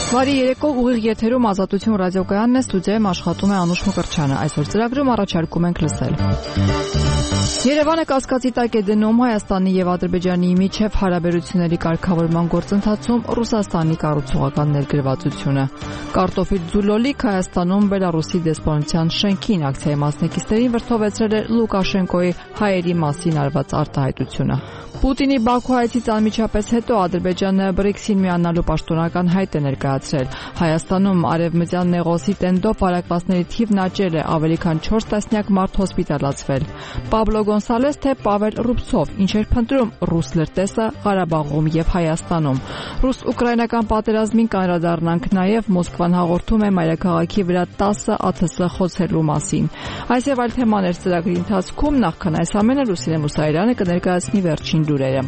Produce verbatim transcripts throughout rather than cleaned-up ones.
Բարի երեկո, ուղիղ եթերում Ազատություն ռադիոկայանն է, ստուդիայում աշխատում է Անուշ Մկրտչյանը։ Այսօր ծրագրում առաջարկում ենք լսել. Երևանը կասկածի տակ է դնում Հայաստանի եւ Ադրբեջանի միջև հարաբերությունների կարգավորման գործընթացում Ռուսաստանի կառուցողական ներգրավվածությունը։ Կարտոֆիլ Ձուլոլիկ Հայաստանում Բելարուսի դեսպանության շենքին ակցիայի մասնակիցներին վրդովեցրել է Լուկաշենկոյի հայերի մասին արված արտահայտությունը։ Պուտինի Բաքու հայցից անմիջապես հետո Ադրբեջանը բրիքսին միանալու պաշտոնական հայտ է ներկայացրել։ Հայաստանում արևմտյան նեղոսի տենդով վարակվածների թիվն աճել է, ավելի քան չորս տասնյակ մարդ հոսպիտալացվել։ Պաբլո Գոնսալես թե Պավել Ռուբցով, ինչ էր փնտրում ռուս լրտեսը Ղարաբաղում եւ Հայաստանում։ Ռուս-ուկրաինական պատերազմին կանդրադառնանք նաեւ Մոսկվան հաղորդում է մայրաքաղաքի վրա տասը ԱԹՍ խոցելու մասին։ Այս եւ այլ թեմաներ ծրագրի ընթացքում, նախքան այս ամենը Լուսինե Մուսայելյանը կներկայացնի վերջին լուրերը։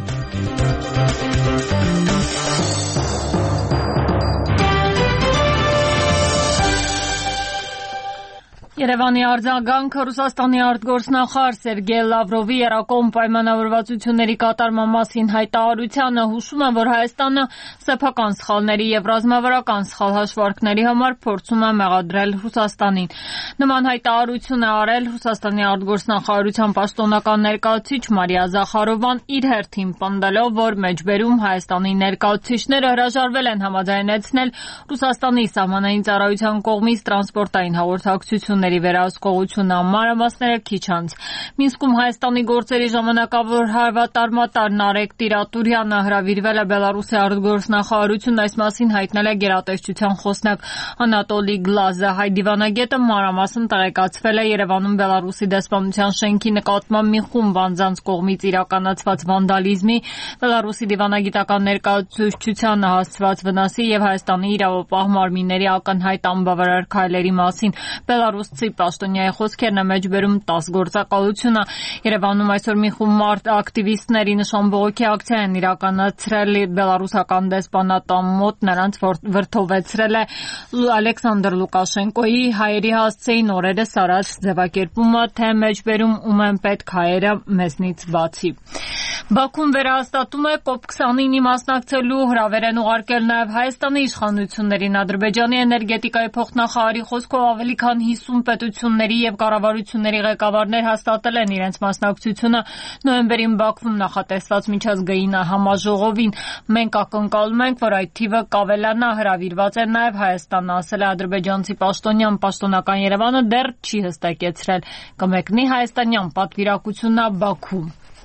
Երևանի արձագանքը Ռուսաստանի արտգործնախարար Սերգեյ Լավրովի երակոմ պայմանավորվածությունների կատարման մասին հայտարարությանը հուշում է, որ Հայաստանը սեփական սխալների եւ ռազմավարական սխալ հաշվարկների համար փորձում է մեղադրել Ռուսաստանին։ Նման հայտարարություն է արել Ռուսաստանի արտգործնախարարության պաշտոնական ներկայացուցիչ Մարիա Զախարովան իր հերթին պնդելով, որ մեջբերում Հայաստանի ներկայացուցիչները հրաժարվել են համաձայնեցնել Ռուսաստանի սահմանային ծառայության կողմից տրանսպորտային հաղորդակցություններ վերահսկողությունը մանրամասները քիչ անց։ Մինսկում Հայաստանի գործերի ժամանակավոր հավատարմատար Նարեկ Տիրատուրյանը հրավիրվել է Բելարուսի արտգործնախարարություն, այս մասին հայտնել է գերատեսչության խոսնակ Անատոլի Գլազը։ Հայ դիվանագետը մանրամասն տեղեկացվել է Երևանում Բելարուսի դեսպանության շենքի նկատմամբ մի խումբ անձանց կողմից իրականացված վանդալիզմի, Բելարուսի դիվանագիտական ներկայացուցչությանը հասցված վնասի եւ Հայաստանի իրավապահ մարմինների ակնհայտ անբավարար քայլերի մասին։ Բելարուս պաշտոնյայի խոսքերն է մեջբերում տաս գործակալությունը։ Երևանում այսօր մի խումբ ակտիվիստների նշան բողոքի ակցիա են իրականացրել բելարուսական դեսպանատան մոտ, նրանց վրդովեցրել է Ալեքսանդր Լուկաշենկոյի հայերի հասցեին օրերս արած ձևակերպումը, թե մեջբերում ում են պետք հայերը մեզնից բացի։ Բաքուն վերահաստատում է կոպ քսանինի մասնակցելու հրավեր են ուղարկել նաև Հայաստանի իշխանություններին։ Ադրբեջանի էներգետիկայի փոխնախարարի խոսքով ավելի քան հիսուն պետությունների եւ կառավարությունների ղեկավարներ հաստատել են իրենց մասնակցությունը նոյեմբերին Բաքվում նախատեսված միջազգային համաժողովին։ Մենք ակնկալում ենք, որ այդ թիվը կավելանա, հրավիրված է նաև Հայաստանը, ասել է ադրբեջանցի պաշտոնյան։ Պաշտոնական Երևանը դեռ չի հստակեցրել կմեկնի հայաստանյան պատվիրակությունն Բաքու։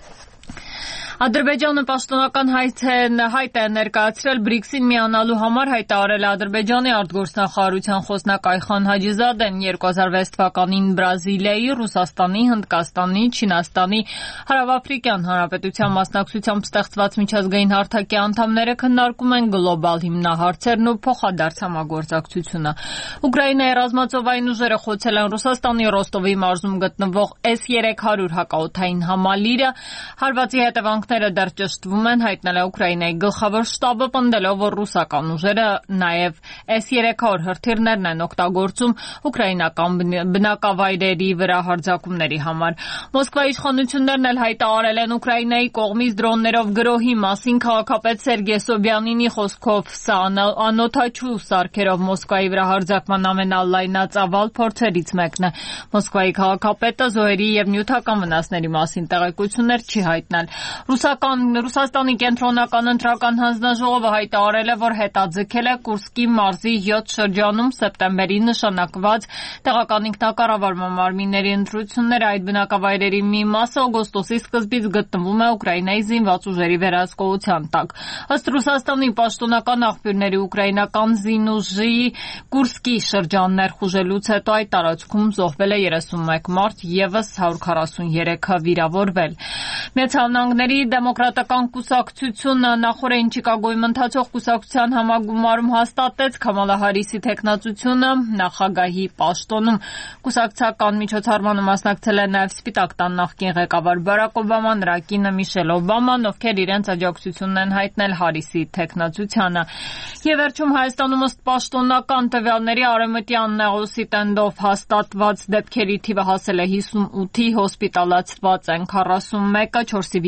Ադրբեջանը պաշտոնական հայտ է ներկայացրել բրիքսին միանալու համար, հայտարարել է Ադրբեջանի արտգործնախարարության խոսնակ Այխան Հաջիզադեն։ երկու հազար վեց թվականին Բրազիլիայի, Ռուսաստանի, Հնդկաստանի, Չինաստանի, Հարավաֆրիկյան Հանրապետության մասնակցությամբ ստեղծված միջազգային հարթակի անդամները քննարկում են գլոբալ հիմնահարցերն ու փոխադարձ համագործակցությունը։ Ուկրաինայի ռազմածովային ուժերը խոցել են Ռուսաստանի Ռոստովի մարզում գտնվող էս երեք հարյուր հակաօդային համալիրը։ Հարվածի հետևանքները դեռ ճշտվում են, հայտնել է Ուկրաինայի գլխավոր շտաբը, պնդելով, որ ռուսական ուժերը նաև էս երեք հարյուր հրթիռներն են օգտագործում ուկրաինական բնակավայրերի վրա հարձակումների համար։ Մոսկվայի իշխանություններն էլ հայտարարել են Ուկրաինայի կողմից դրոններով գրոհի մասին։ Քաղաքապետ Սերգեյ Սոբյանինի խոսքով սա անօդաչու սարքերով Մոսկվայի վրա հարձակման ամենալայնածավալ փորձերից մեկն է։ Մոսկվայի քաղաքապետը զոհերի եւ նյութական վնասների մասին տեղեկություններ չի հայտնել։ Ռուսական Ռուսաստանի կենտրոնական ընտրական հանձնաժողովը հայտարարել է, որ հետաձգել է Կուրսկի մարզի յոթ շրջանում սեպտեմբերին նշանակված տեղական ինքնակառավարման մարմինների ընտրությունները։ Այդ բնակավայրերի մի մասը օգոստոսի սկզբից գտնվում է Ուկրաինայի զինված ուժերի վերահսկողության տակ։ Ըստ Ռուսաստանի պաշտոնական աղբյուրների, ուկրաինական զինուժի Կուրսկի շրջան ներխուժելուց հետո այդ տարածքում զոհվել է երեսունմեկ մարդ, ևս հարյուր քառասուններեքը վիրավորվել։ Միացյալ Նահանգների դեմոկրատական կուսակցությունը նախորդին Չիկագոյում ընթացող կուսակցության համագումարում հաստատեց Քամալա Հարիսի թեկնածությունը նախագահի պաշտոնում։ Կուսակցական միջոցառմանը մասնակցել է նաև Սպիտակ տան նախկին ղեկավար Բարակ Օբաման, նրա կինը Միշել Օբաման, ովքեր իրենց աջակցությունն են հայտնել Հարիսի թեկնածությանը։ Եվ վերջում Հայաստանում ըստ պաշտոնական տվյալների արևմտյան նեղոսի տենդով հաստատված դեպքերի թիվը հասել է հիսունութի, հոսպիտալացված են քառասունմեկը, չորսի վիճակը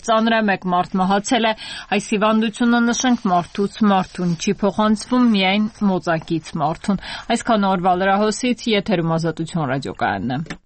ծանր է, մեկ մարդ մահացել է։ Այս հիվանդությունը, նշենք, մարդուց մարդուն չի փոխանցվում, միայն մոծակից մարդուն։ Այսքան օրվա լրահոսից, եթերում Ազատություն ռադիոկայանն է։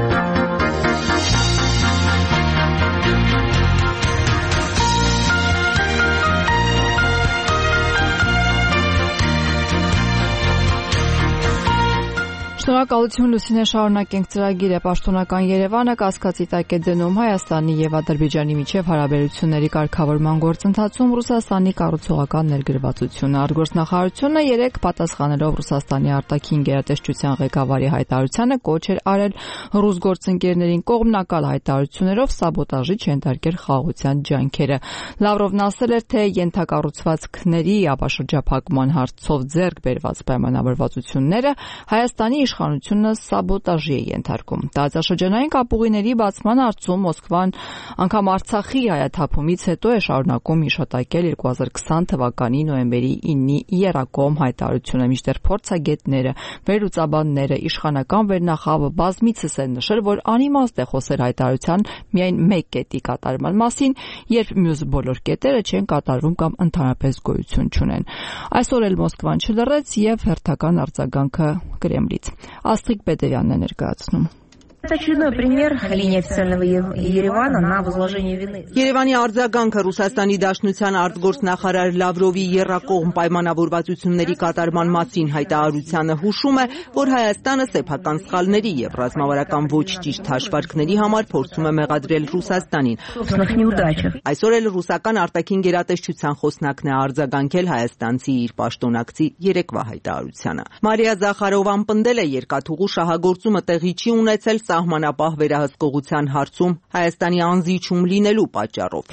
Շնորհակալություն Լուսինե, շարունակենք ծրագիրը։ Պաշտոնական Երևանը կասկածի տակ է դնում Հայաստանի եւ Ադրբեջանի միջև հարաբերությունների կարգավորման գործընթացում Ռուսաստանի կառուցողական ներգրավվածությունը։ Արտգործնախարարությունը երեկ պատասխանելով Ռուսաստանի արտաքին գերատեսչության ղեկավարի հայտարարությանը կոչ էր արել ռուս գործընկերներին կողմնակալ հայտարարություններով սաբոտաժի չենթարկել խաղաղության ջանքերը։ Լավրովն ասել էր, թե ենթակառուցվածքների ապաշրջափակման հարցով ձեռք բերված պայմանավորվածությունները Հայաստանի իշխանությունը սաբոտաժի է ենթարկում։ Տարածաշրջանային կապուղիների բացման հարցում Մոսկվան անգամ Արցախի հայաթափումից հետո է շարունակում հիշատակել երկու հազար քսան թվականի նոյեմբերի ինի եռակողմ հայտարարությունը, մինչդեռ փորձագետները, վերլուծաբանները, իշխանական վերնախավը բազմիցս են նշել, որ անիմաստ է խոսել հայտարարության միայն մեկ կետի կատարման մասին, երբ մյուս բոլոր կետերը չեն կատարվում կամ ընդհանրապես գոյություն չունեն։ Այսօր էլ Մոսկվան չլռեց եւ հերթական արձագանքը Կրեմլից։ Աստղիկ Պետերյանն է ներկայացնում։ Очередной пример линии официального Еревана на возложение вины. Երևանի արձագանքը Ռուսաստանի Դաշնության արտգործնախարար Լավրովի եռակողմ պայմանավորվածությունների կատարման մասին հայտարարությանը հուշում է, որ Հայաստանը սեփական սխալների եւ ռազմավարական ոչ ճիշտ հաշվարկների համար փորձում է մեղադրել Ռուսաստանին։ Այսօր էլ ռուսական արտաքին գերատեսչության խոսնակն է արձագանքել հայաստանցի իր պաշտոնակցի երեկվա հայտարարությանը։ Մարիա Զախարովան պնդել է երկաթուղու շահագործումը տեղի չի ունեցել սահմանապահ վերահսկողության հարցում Հայաստանի անզիջում լինելու պատճառով։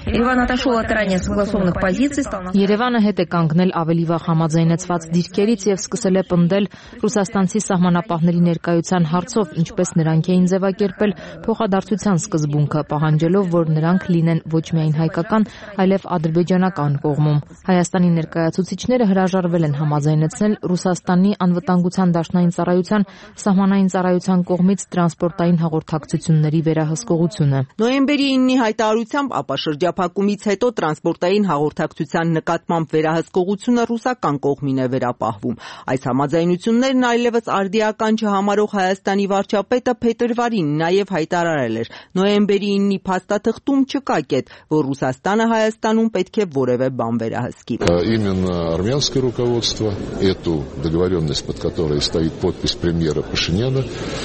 Երևանը հետ է կանգնել ավելի վաղ համաձայնեցված դիրքերից եւ սկսել է պնդել ռուսաստանցի սահմանապահների ներկայության հարցով, ինչպես նրանք էին ձևակերպել փոխադարձության սկզբունքը, պահանջելով, որ նրանք լինեն ոչ միայն հայկական, այլև ադրբեջանական կողմում։ Հայաստանի ներկայացուցիչները հրաժարվել են համաձայնեցնել Ռուսաստանի անվտանգության դաշնային ծառայության սահմանային ծառայության կողմից տրանսպորտային հաղորդակցությունների վերահսկողությունը։ Նոյեմբերի ինի հայտարարությամբ ապաշրջափակումից հետո տրանսպորտային հաղորդակցության նկատմամբ վերահսկողությունը ռուսական կողմին է վերապահվում։ Այս համաձայնություններն այլևս արդիական չհամարող Հայաստանի վարչապետը փետրվարին նաև հայտարարել էր. նոյեմբերի ինի փաստաթղթում չկա կետ, որ Ռուսաստանը Հայաստանում պետք է որևէ բան վերահսկի։ Именно армянское руководство эту договоренность, под которой стоит подпись премьера Пашиняна,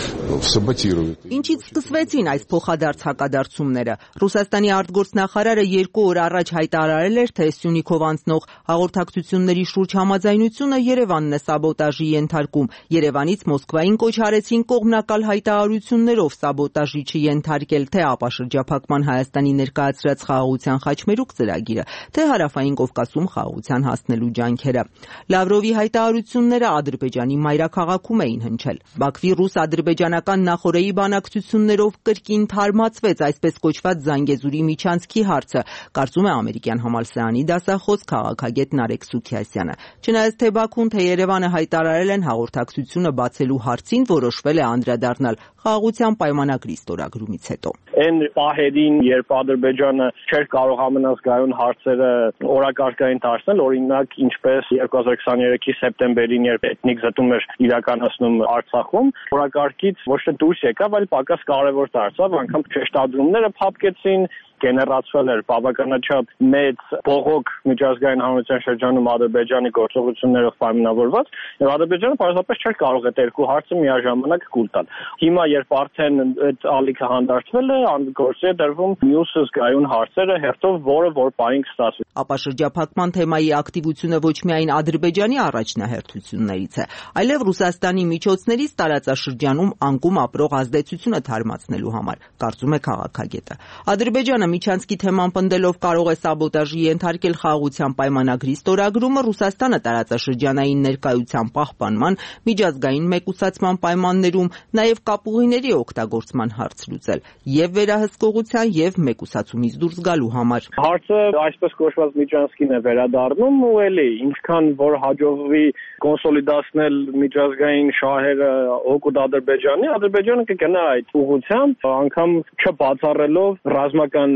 саботирует. Ինչից սկսվեցին այս փոխադարձ հակադարձումները։ Ռուսաստանի արտգործնախարարը երկու օր առաջ հայտարարել էր, թե Սյունիքով անցնող հաղորդակցությունների շուրջ համաձայնությունը Երևանն է սաբոտաժի ենթարկում։ Երևանից Մոսկվային կոչ արեցին կողմնակալ հայտարարություններով սաբոտաժի չենթարկել թե ապաշրջափակման Հայաստանի ներկայացրած խաղաղության խաչմերուկ ծրագիրը, թե Հարավային Կովկասում խաղաղության հասնելու ջանքերը։ Լավրովի հայտարարությունները Ադրբեջանի մայրաքաղաքում էին հնչել։ Բաքվի ռուս-ադրբեջանական նախօրեի բանակցություններով կրկին թարմացվեց այսպես կոչված Զանգեզուրի միջանցքի հարցը, կարծում է ամերիկյան համալսարանի դասախոս քաղաքագետ Նարեկ Սուքիասյանը։ Չնայած թե Բաքուն, թե Երևանը հայտարարել են հաղորդակցությունը բացելու հարցին, որոշվել է անդրադառնալ խաղաղության պայմանագրի ստորագրումից հետո։ Այն պահերին, երբ Ադրբեջանը չէր կարող ամենազգայուն հարցերը օրակարգային դարձնել, օրինակ ինչպես երկու հազար քսաներեքի սեպտեմբերին, երբ էթնիկ զտում էր իրականացնում Արցախում, օրակարգից ոչ թե դուրս եկավ, այլ պակաս կարևոր դարձավ, անգամ շեշտադրումները փափկեցին, գեներացվել էր բավականաչափ մեծ բողոք միջազգային հանրության շրջանում Ադրբեջանի գործողություններով պայմանավորված, եւ Ադրբեջանը պարզապես չէր կարող այդ երկու հարցը միաժամանակ կուլ տալ։ Հիմա երբ արդեն այդ ալիքը հանդարտվել է, գործի է դրվում մյուս զգայուն հարցերը հերթով, որը որ պահին կստացվի։ Ապաշրջափակման թեմայի ակտիվությունը ոչ միայն Ադրբեջանի առաջնահերթություններից է, այլև Ռուսաստանի միջոցներից տարածաշրջանում անկում ապրող ազդեցությունը թարմացնելու համար, կարծում է քաղաքագետը։ Ադրբեջանը միջանցքի թեման պնդելով կարող է սաբոտաժի ենթարկել խաղաղության պայմանագրի ստորագրումը, Ռուսաստանը տարածաշրջանային ներկայության պահպանման, միջազգային մեկուսացման պայմաններում նաև կապուղիների օգտագործման հարց լուծել եւ վերահսկողության եւ մեկուսացումից դուրս գալու համար։ Հարցը այսպես կոչված միջանցքին է վերադառնում ու էլի ինչքան որ հաջողվի կոնսոլիդացնել միջազգային շահերը օգուտ Ադրբեջանի, Ադրբեջանը կգնա այդ ուղղությամբ, անգամ չբացառելով ռազմական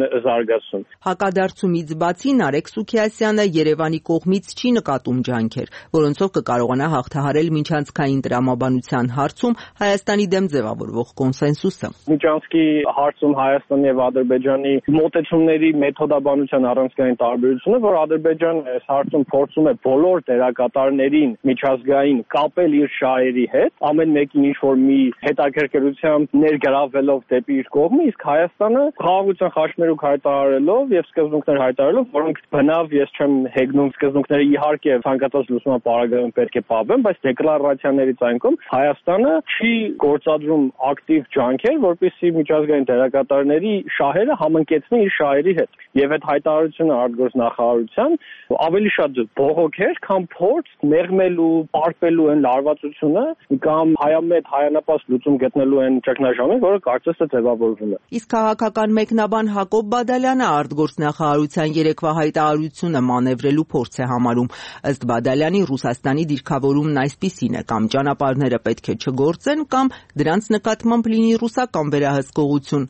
զարգացում։ Հակադարձումից բացի Նարեկ Սուքիասյանը Երևանի կողմից չի նկատում ջանքեր, որոնցով կկարողանա հաղթահարել միջանցքային տրամաբանության հարցում Հայաստանի դեմ ձևավորվող կոնսենսուսը։ Միջանցքի հարցում Հայաստանի եւ Ադրբեջանի մոտեցումների մեթոդաբանության առանցքային տարբերությունը, որ Ադրբեջանը այս հարցում փորձում է բոլոր դերակատարներին միջազգային կապել իր շահերի հետ, ամեն մեկին ինչ-որ մի հետաքրքրությամբ ներգրավելով դեպի իր կողմը, իսկ Հայաստանը խաղաղության խաչմերուկ հայտարարելով եւ սկզբունքներ հայտարարելով, որոնք բնավ ես չեմ հեգնում սկզբունքները իհարկե ցանկացած լուսման պարագայում պետք է պահվեն, բայց դեկլարացիաներից այնքան Հայաստանը չի գործադրում ակտիվ ջանքեր, որպեսզի միջազգային դերակատարների շահերը համընկեցնի իր շահերի հետ։ Եվ այդ հայտարարությունը արտգործնախարարության ավելի շատ բողոք էր, քան փորձ մեղմելու, պարպելու այն լարվածությունը կամ հայամետ հայանապաստ լուծում գտնելու այն ճգնաժամը, որը կարծես թե ձևավորվում է։ Իսկ քաղաքական մեկնաբան Հակոբ Բադալյանը արտգործնախարարության երեկվա հայտարարությունը մանևրելու փորձ է համարում։ Ըստ Բադալյանի Ռուսաստանի դիրքավորումն այսպիսին է՝ կամ ճանապարհները պետք է չգործեն, կամ դրանց նկատմամբ լինի ռուսական վերահսկողություն։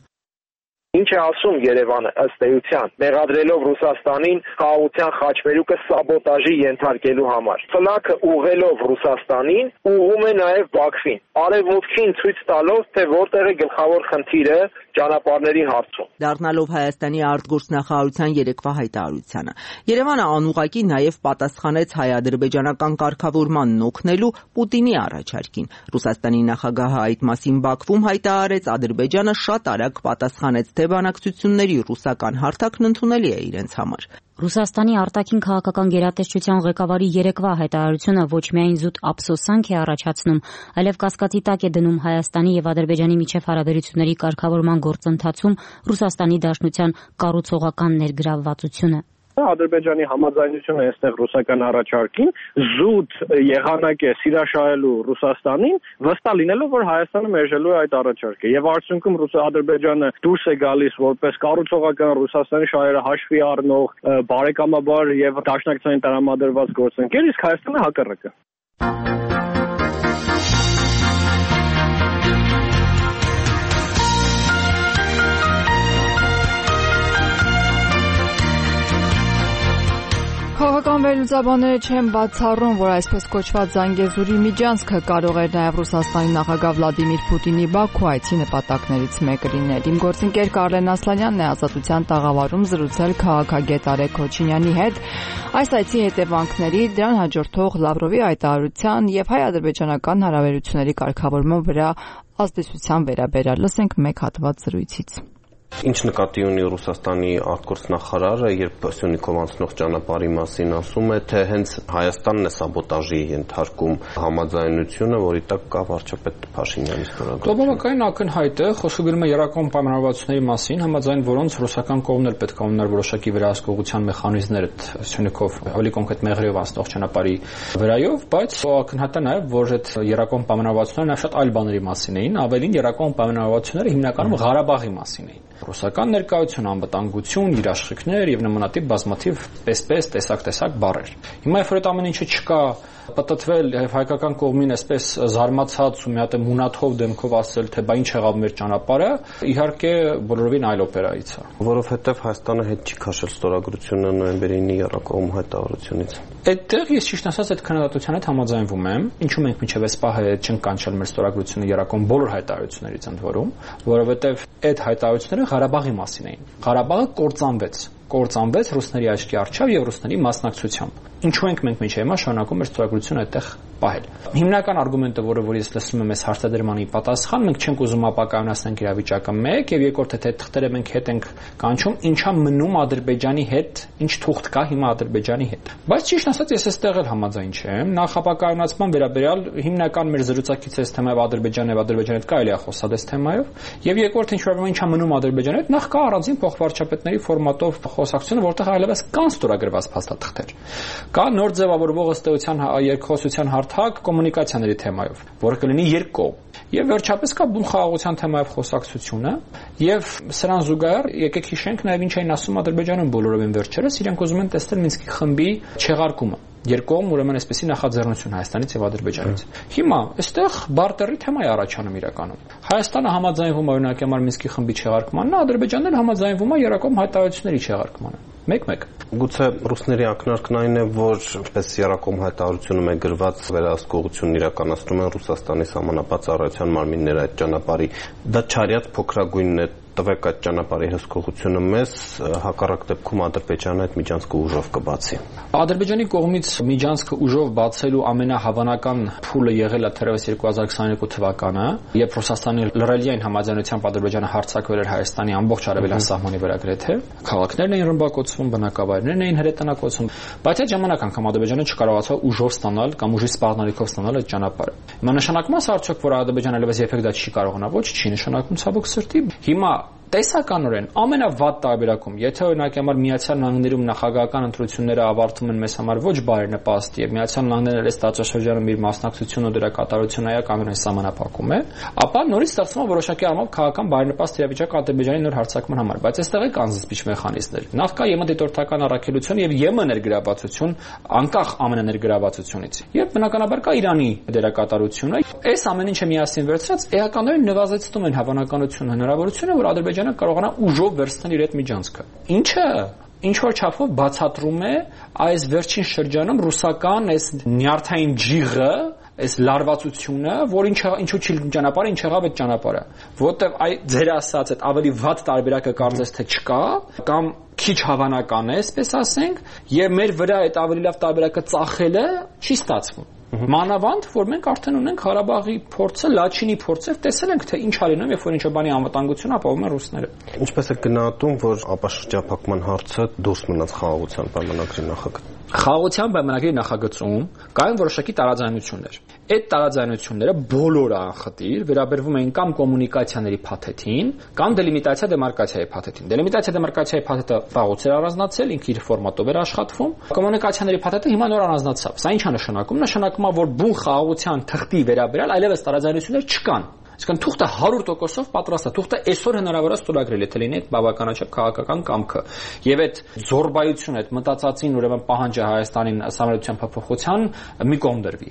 Ինչ է ասում Երևանը ըստ էության, մեղադրելով Ռուսաստանին խաղաղության խաչմերուկը սաբոտաժի ենթարկելու համար։ Ֆլակը ուղղելով Ռուսաստանին, ուղղում է նաև Բաքվին, արևմուտքին ցույց տալով, թե որտեղ է գլխավոր խնդիրը ճանապարհների հարցում։ Դառնալով Հայաստանի արտգործնախարարության երեկվա հայտարարությանը, Երևանը անուղղակի նաև պատասխանեց հայ-ադրբեջանական կարգավորմանն օգնելու Պուտինի առաջարկին։ Ռուսաստանի նախագահը այդ մասին Բաքվում հայտարարեց, Ադրբեջանը շատ արագ պատասխանեց, թե բանակցությունների ռուսական հարթակն ընդունելի է իրենց համար։ Ռուսաստանի արտաքին քաղաքական գերատեսչության ղեկավարի երեկվա հայտարարությունը ոչ միայն զուտ ափսոսանք է առաջացնում, այլև կասկածի տակ է դնում Հայաստանի եւ Ադրբեջանի միջև հարաբերությունների կարգավորման գործընթացում Ռուսաստանի Դաշնության կառուցողական ներգրավվածությունը։ Ադրբեջանի համաձայնությունը այստեղ ռուսական առաջարկին զուտ եղանակ է սիրաշահելու Ռուսաստանին, վստահ լինելով, որ Հայաստանը մերժելու է այդ առաջարկը։ Եվ արդյունքում Ադրբեջանը դուրս է գալիս որպես կառուցողական Ռուսաստանի շահերը հաշվի առնող, բարեկամաբար եւ դաշնակցային տրամադրված գործընկեր, իսկ Հայաստանը հակառակը։ Քաղաքական վերլուծաբանները չեն բացառում, որ այսպես կոչված Զանգեզուրի միջանցքը կարող էր նաև Ռուսաստանի նախագահ Վլադիմիր Պուտինի Բաքու այցի նպատակներից մեկը լինել։ Իմ գործընկեր Կարլեն Ասլանյանն է Ազատության տաղավարում զրուցել քաղաքագետ Արեգ Քոչինյանի հետ այս այցի հետևանքների, դրան հաջորդող Լավրովի հայտարարության եւ հայ-ադրբեջանական հարաբերությունների կարգավորման վրա ազդեցության վերաբերյալ։ Լսենք մեկ հատված զրույցից։ Ինչ նկատի ունի Ռուսաստանի արտգործնախարարը, երբ Սյունիքով անցնող ճանապարհի մասին ասում է, թե հենց Հայաստանն է սաբոտաժի ենթարկում համաձայնությունը, որի տակ կա վարչապետ Փաշինյանի ստորագրությունը։ Բավականին ակնհայտ է, խոսքը գնում է երակոմ պայմանավորվածությունների մասին, համաձայն որոնց ռուսական կողմն էլ պետք է ունենար որոշակի վերահսկողության մեխանիզմներ Սյունիքով ավելի կոնկրետ Մեղրիով անցնող ճանապարհի վրայով, բայց ակնհայտ է նաև, որ այդ երակոմ պայմանավորվածությունները նաև շատ այլ բաների մասին էին, ավելին երակոմ պայմանավորվածությունները հիմնականում Ղարաբաղի մասին էին։ Ռուսական ներկայություն, անվտանգություն, երաշխիքներ եւ նմանատիպ բազմաթիվ պես-պես տեսակ-տեսակ բառեր։ Հիմա երբ որ այդ ամեն ինչը չկա, պատտվել եւ հայկական կողմին այսպես զարմացած ու մի հատ մունաթով դեմքով ասել, թե բա ինչ եղավ մեր ճանապարհը, իհարկե բոլորովին այլ օպերայից է, որովհետեւ Հայաստանը հետ չի քաշել ստորագրությունը նոյեմբերի ինը երակոմ հայտարարությունից։ Այդտեղ ես ճիշտ ասած այդ քննադատության հետ համաձայնվում եմ, ինչու մենք մինչև այս պահը չենք կանչել մեր ստորագրությունը երակոմ բոլոր հայտարարություններից ընդ որում, որովհետեւ այդ հայտարարությունները Ղարաբաղի մասին էին։ Ղարաբաղը կործանվեց, կործանվեց ռուսների աչքի առջև եւ ռուսների մասնակցությամբ։ Ինչու ենք մենք մինչև հիմա շարունակում մեր ստորագրությունը այդտեղ պահել։ Հիմնական արգումենտը, որը որ ես լսում եմ այս հարցադրմանի պատասխան, մենք չենք ուզում ապակայունացնել իրավիճակը մեկ եւ երկրորդը թե թղթերը մենք հետ ենք կանչում, ինչա մնում Ադրբեջանի հետ, ինչ թուղթ կա հիմա Ադրբեջանի հետ։ Բայց ճիշտ ասած ես այստեղ էլ համաձայն չեմ։ Նախ ապակայունացման վերաբերյալ հիմնական մեր զրուցակից այս թեմայով Ադրբեջանը եւ Ադրբեջանի հետ կարելի է խոսալ այս թեմայով։ Եվ երկրորդը ինչ որ ինչա մնում Ադրբեջանի հետ, նախ կա առանձին փոխվարչապետների ֆորմատով խոսակցությունը, որտեղ այլևս կան ստորագրված փաստաթղթեր։ Կա նոր ձևավորվող ըստ էության երկխոսության հարթակ կոմունիկացիաների թեմայով, որը կլինի երկկողմ։ Եվ վերջապես կա բուն խաղաղության թեմայով խոսակցությունը, եւ սրան զուգահեռ եկեք հիշենք նաեւ ինչ էին ասում Ադրբեջանում բոլորովին վերջերս, իրենք ուզում են տեսնել Մինսկի խմբի չեղարկումը։ երկկողմ ուրեմն այսպեսի նախաձեռնություն Հայաստանից եւ Ադրբեջանից։ Հիմա այստեղ բարտերի թեմա է առաջանում իրականում։ Հայաստանը համաձայնվում է օրինակ համար Մինսկի խմբի չեղարկմանն, Ադրբեջանն էլ համաձայնվում է երակոմ հայտարարությունների չեղարկմանը։ մեկ-մեկ։ Գուցե ռուսների ակնարկն այն է, որ ինչպես երակոմ հայտարարությունում է գրված վերահսկողությունն իրականացնում են Ռուսաստանի սահմանապատ ծառայության մարմինները այդ ճանապարհի, դա չարյաց փոքրագույնն է, տվեք այդ ճանապարհի հսկողությունը մեզ, հակառակ դեպքում Ադրբեջանը այդ միջանցքը ուժով կբացի։ Ադրբեջանի կողմից միջանցքը ուժով բացելու ամենահավանական փուլը եղել է թերևս երկու հազար քսաներկու թվականը, երբ Ռուսաստանի լրելիային համաձայնությամբ Ադրբեջանը հարձակվել էր Հայաստանի ամբողջ արևելյան սահմանի վրա գրեթե, քաղաքներն էին ռմբակոծվում, բնակավայրներն էին հրետանակոծվում, բայց այդ ժամանակ անգամ Ադրբեջանը չկարողացավ ուժով ստանալ կամ ուժի սպառնալիքով ստանալ այդ ճանապարհը։ Հիմա նշանակում է արդյոք, որ Ադրբեջանը այլևս երբեք դա չի կարողանա, ոչ, չի նշանակում ցավոք սրտի։ Հիմա տեսականորեն ամենավատ տարբերակում, եթե օրինակ համար Միացյալ Նահանգներում նախագահական ընտրությունները ավարտվում են մեզ համար ոչ բարենպաստ եւ Միացյալ Նահանգներն այս տարածաշրջանում իր մասնակցությունը ու դրա կատարությունը այականորեն սահմանափակում է, ապա նորից ստեղծվում է որոշակի առումով քաղաքական բարենպաստ իրավիճակ Ադրբեջանի նոր հարձակման համար, բայց այստեղ է կան զսպիչ մեխանիզմներ։ Նախ կա ԵՄ դիտորդական առաքելություն եւ ԵՄ ներգրավվածություն, անկախ ԱՄՆ ներգրավվածությունից։ Եվ բնականաբար կա Իրանի դերակատարությունը։ Այս ամեն ինչը միասին վերցրած էականորեն նվազեցնում են հավանականությունը, հնարավորությունը, որ Ադրբեջանը կարողանա ուժով վերցնել իր այդ միջանցքը։ Ինչը ինչ որ չափով բացատրում է այս վերջին շրջանում ռուսական այս նյարդային ջիղը, այս լարվածությունը, որ ինչ ինչու չի ճանապարհը, ինչ եղավ այդ ճանապարհը, որտեվ այ ձեր ասած այդ ավելի վատ տարբերակը կարծես թե չկա, կամ քիչ հավանական է, այսպես ասենք, եւ մեր վրա այդ ավելի լավ տարբերակը ծախելը չի ստացվում։ Մանավանդ, որ մենք արդեն ունենք Ղարաբաղի փորձը, Լաչինի փորձը, տեսել ենք թե ինչ արինում, երբ որ ինչ-որ բանի անվտանգություն ապահովում են ռուսները։ Ինչպես է գնահատում, որ ապաշրջափակման հարցը դուրս մնաց խաղաղության պայմանագրի նախագծում։ Խաղաղության պայմանագրի նախագծում կային որոշակի տարաձայնություններ։ Այդ տարաձայնությունները բոլորը անխտիր վերաբերվում էին կամ կոմունիկացիաների փաթեթին, կամ դելիմիտացիա դեմարկացիայի փաթեթին։ Դելիմիտացիա դեմարկացիայի փաթեթը վաղուց էր առանձնացել, ինքը իր ֆորմատով էր աշխատվում։ Կոմունիկացիաների փաթեթը հիմա նոր առանձնացավ։ Սա ինչ է նշանակում։ Նշանակում է, որ բուն խաղաղության թղթի վերաբերյալ այլևս տարաձայնություններ չկան։ Այսինքն թուղթը հարյուր տոկոսով պատրաստ է, թուղթը այսօր հնարավոր է ստորագրել, եթե լինի այդ բավականաչափ քաղաքական կամքը։ Եվ այդ զորբայությունը, այդ մտածածին ուրեմն պահանջը Հայաստանին սահմանադրության փոփոխության մի կողմ դրվի։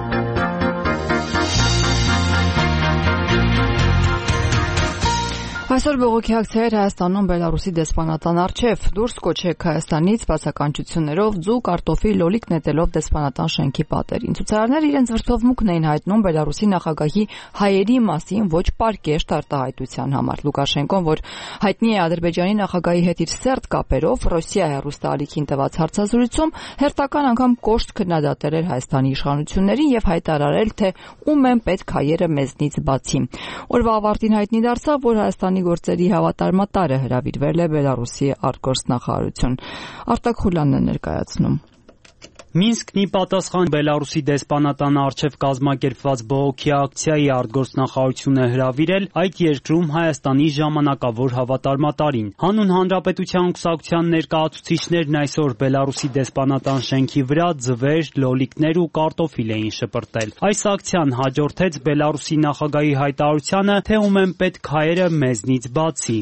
Այսօր բողոքի ակցիա էր Հայաստանում Բելարուսի դեսպանատան առջև։ Դուրս կոչեք Հայաստանից բացականչություններով, ձու, կարտոֆիլ, լոլիկ նետելով դեսպանատան շենքի պատերին։ Ցուցարարները իրենց վրդովմունքն էին հայտնում Բելարուսի նախագահի հայերի մասին ոչ պարկեշտ արտահայտության համար։ Լուկաշենկոն, որ հայտնի է Ադրբեջանի նախագահի հետ իր սերտ կապերով, Ռոսիա հեռուստաալիքին տված հարցազրույցում հերթական անգամ կոշտ քննադատել էր Հայաստանի իշխանություններին եւ հայտարարել, թե ում են պետք հայերը մեզնից բացի։ Օրվա ավարտին հայտնի դարձավ, որ Հայաստանի գործերի հավատարմատարը հրավիրվել է Բելարուսի արտգործնախարարություն։ Արտակ Խուլյանն է ներկայացնում։ Մինսկն ի պատասխան Բելարուսի դեսպանատան առջև կազմակերպված բողոքի ակցիայի արտգործնախարարությունը հրավիրել այդ երկրում Հայաստանի ժամանակավոր հավատարմատարին։ Հանուն Հանրապետության կուսակցության ներկայացուցիչներն այսօր Բելարուսի դեսպանատան շենքի վրա ձվեր, լոլիկներ ու կարտոֆիլ էին շպրտել։ Այս ակցիան հաջորդեց Բելարուսի նախագահի հայտարարությանը, թե ում են պետք հայերը մեզնից բացի։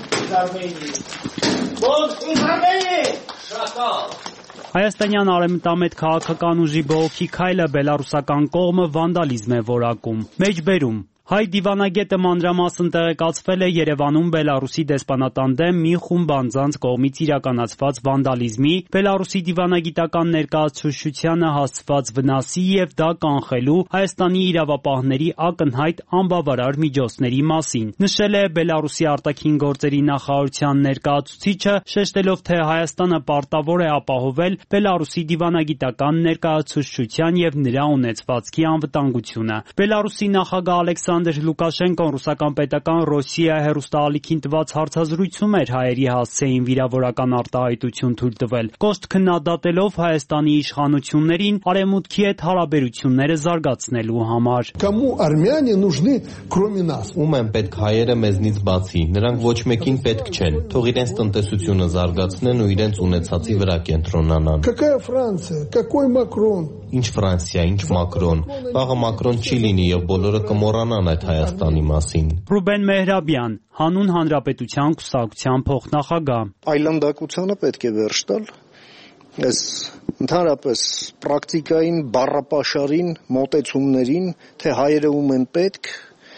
Հայաստանյան արևմտամետ քաղաքական ուժի բողոքի քայլը բելարուսական կողմը վանդալիզմ է որակում։ Մեջբերում Հայ դիվանագետը մանրամասն տեղեկացվել է Երևանում Բելարուսի դեսպանատան դեմ մի խումբ անձանց կողմից իրականացված վանդալիզմի, Բելարուսի դիվանագիտական ներկայացուցչությանը հասցված վնասի եւ դա կանխելու Հայաստանի իրավապահների ակնհայտ անբավարար միջոցների մասին։ Նշել է Բելարուսի արտաքին գործերի նախարարության ներկայացուցիչը, շեշտելով, թե Հայաստանը պարտավոր է ապահովել Բելարուսի դիվանագիտական ներկայացուցչության եւ նրա ունեցվածքի անվտանգությունը։ Բելարուսի նախագահ Ալեքսանդր Լուկաշենկոն ռուսական պետական Ռոսիա հեռուստաալիքին տված հարցազրույցում էր հայերի հասցեին վիրավորական արտահայտություն թույլ տվել, կոշտ քննադատելով Հայաստանի իշխանություններին արևմուտքի հետ հարաբերությունները զարգացնելու համար։ Կամու արմյանի нужны кроме нас։ Ում են պետք հայերը մեզնից բացի, նրանք ոչ մեկին պետք չեն, թող իրենց տնտեսությունը զարգացնեն ու իրենց ունեցածի վրա կենտրոնանան։ Какая Франция, какой Макрон։ Ինչ Ֆրանսիա, ինչ Մակրոն, վաղը Մակրոն չի լինի եւ բոլորը կմոռանան այդ Հայաստանի մասին։ Ռուբեն Մեհրաբյան, հանուն Հանրապետության կուսակցության փոխնախագահ։ Այլանդակությանը պետք է վերջ տալ, այս ընդհանրապես պրակտիկային բառապաշարին, մոտեցումներին, թե հայերը ում են պետք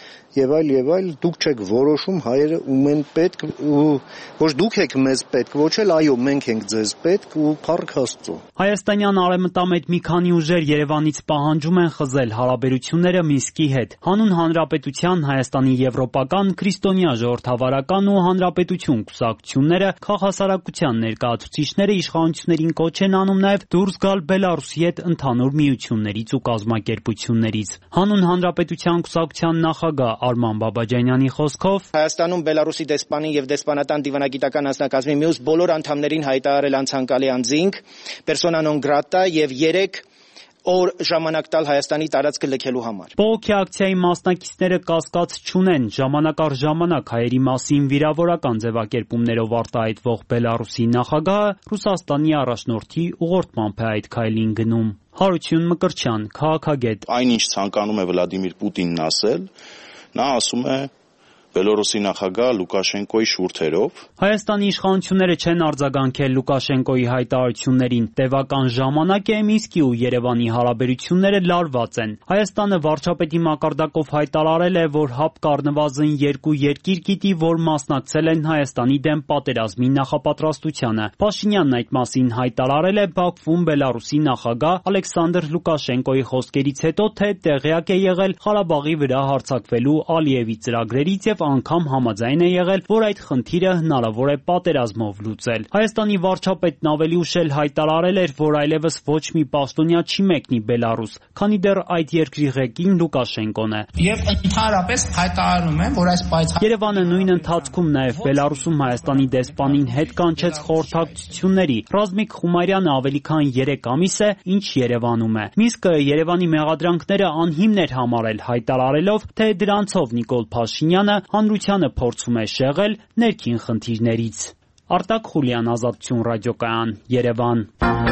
եւ այլ եւ այլ, դուք չեք որոշում հայերը ում են պետք ու ոչ դուք եք մեզ պետք, ոչ էլ այո մենք ենք ձեզ պետք ու փառք Աստծո։ Հայաստանյան արևմտամետ մի քանի ուժեր Երևանից պահանջում են խզել հարաբերությունները Մինսկի հետ։ Հանուն Հանրապետության Հայաստանի եվրոպական, քրիստոնյա ժողովրդավարական ու հանրապետություն կուսակցությունները քաղաքասարակության ներկայացուցիչները իշխանություններին կոչ են անում նաև դուրս գալ Բելարուսի հետ ընդհանուր միություններից ու կազմակերպություններից։ Հանուն Հանրապետության կուսակցության նախագահ Արման Բաբաջանյանի խոսքով Հայաստանում Բելարուսի դեսպանի եւ դեսպանատան դիվանագիտական անձնակազմի մյուս բոլոր անդամներին հայտարարել անցանկալի անձինք, persona non grata եւ երեք օր ժամանակ տալ Հայաստանի տարածքը լքելու համար։ Բողոքի ակցիայի մասնակիցները կասկած չունեն, ժամանակ առ ժամանակ հայերի մասին վիրավորական ձևակերպումներով արտահայտվող Բելարուսի նախագահը Ռուսաստանի առաջնորդի ուղղորդմամբ է այդ քայլին գնում։ Հարություն Մկրտչյան, քաղաքագետ։ Այնինչ ցանկանում է Վլադիմիր Պուտինն ասել, նա ասում է Բելորուսի նախագահ Լուկաշենկոյի շուրթերով։ Հայաստանի իշխանությունները չեն արձագանքել Լուկաշենկոյի հայտարարություններին։ Տևական ժամանակ է Մինսկի ու Երևանի հարաբերությունները լարված են։ Հայաստանը վարչապետի մակարդակով հայտարարել է, որ ՀԱՊԿ առնվազն երկու երկիր գիտի, որ մասնակցել են Հայաստանի դեմ պատերազմի նախապատրաստությանը։ Փաշինյանն այդ մասին հայտարարել է Բաքվում Բելարուսի նախագահ Ալեքսանդր Լուկաշենկոյի խոսքերից հետո, թե տեղյակ է եղել Ղարաբաղի վրա հարձակվելու Ալիևի ծրագրերից եւ անգամ համաձայն է եղել, որ այդ խնդիրը հնարավոր է պատերազմով լուծել։ Հայաստանի վարչապետն ավելի ուշ էլ հայտարարել էր, որ այլևս ոչ մի պաշտոնյա չի մեկնի Բելարուս, քանի դեռ այդ երկրի ղեկին Լուկաշենկոն է։ Եվ ընդհանրապես հայտարարում են, որ այս պայծառ Երևանը նույն ընթացքում նաև Բելարուսում Հայաստանի դեսպանին հետ կանչեց խորհրդակցությունների։ Ռազմիկ Խումարյանը ավելի քան երեք ամիս է, ինչ Երևանում է։ Մինսկը Երևանի մեղադրանքները անհիմն էր համարել, հայտարարելով, թե դրանցով Նիկոլ Փաշինյանը հանրությանը փորձում է շեղել ներքին խնդիրներից։ Արտակ Խուլյան, Ազատություն ռադիոկայան, Երևան։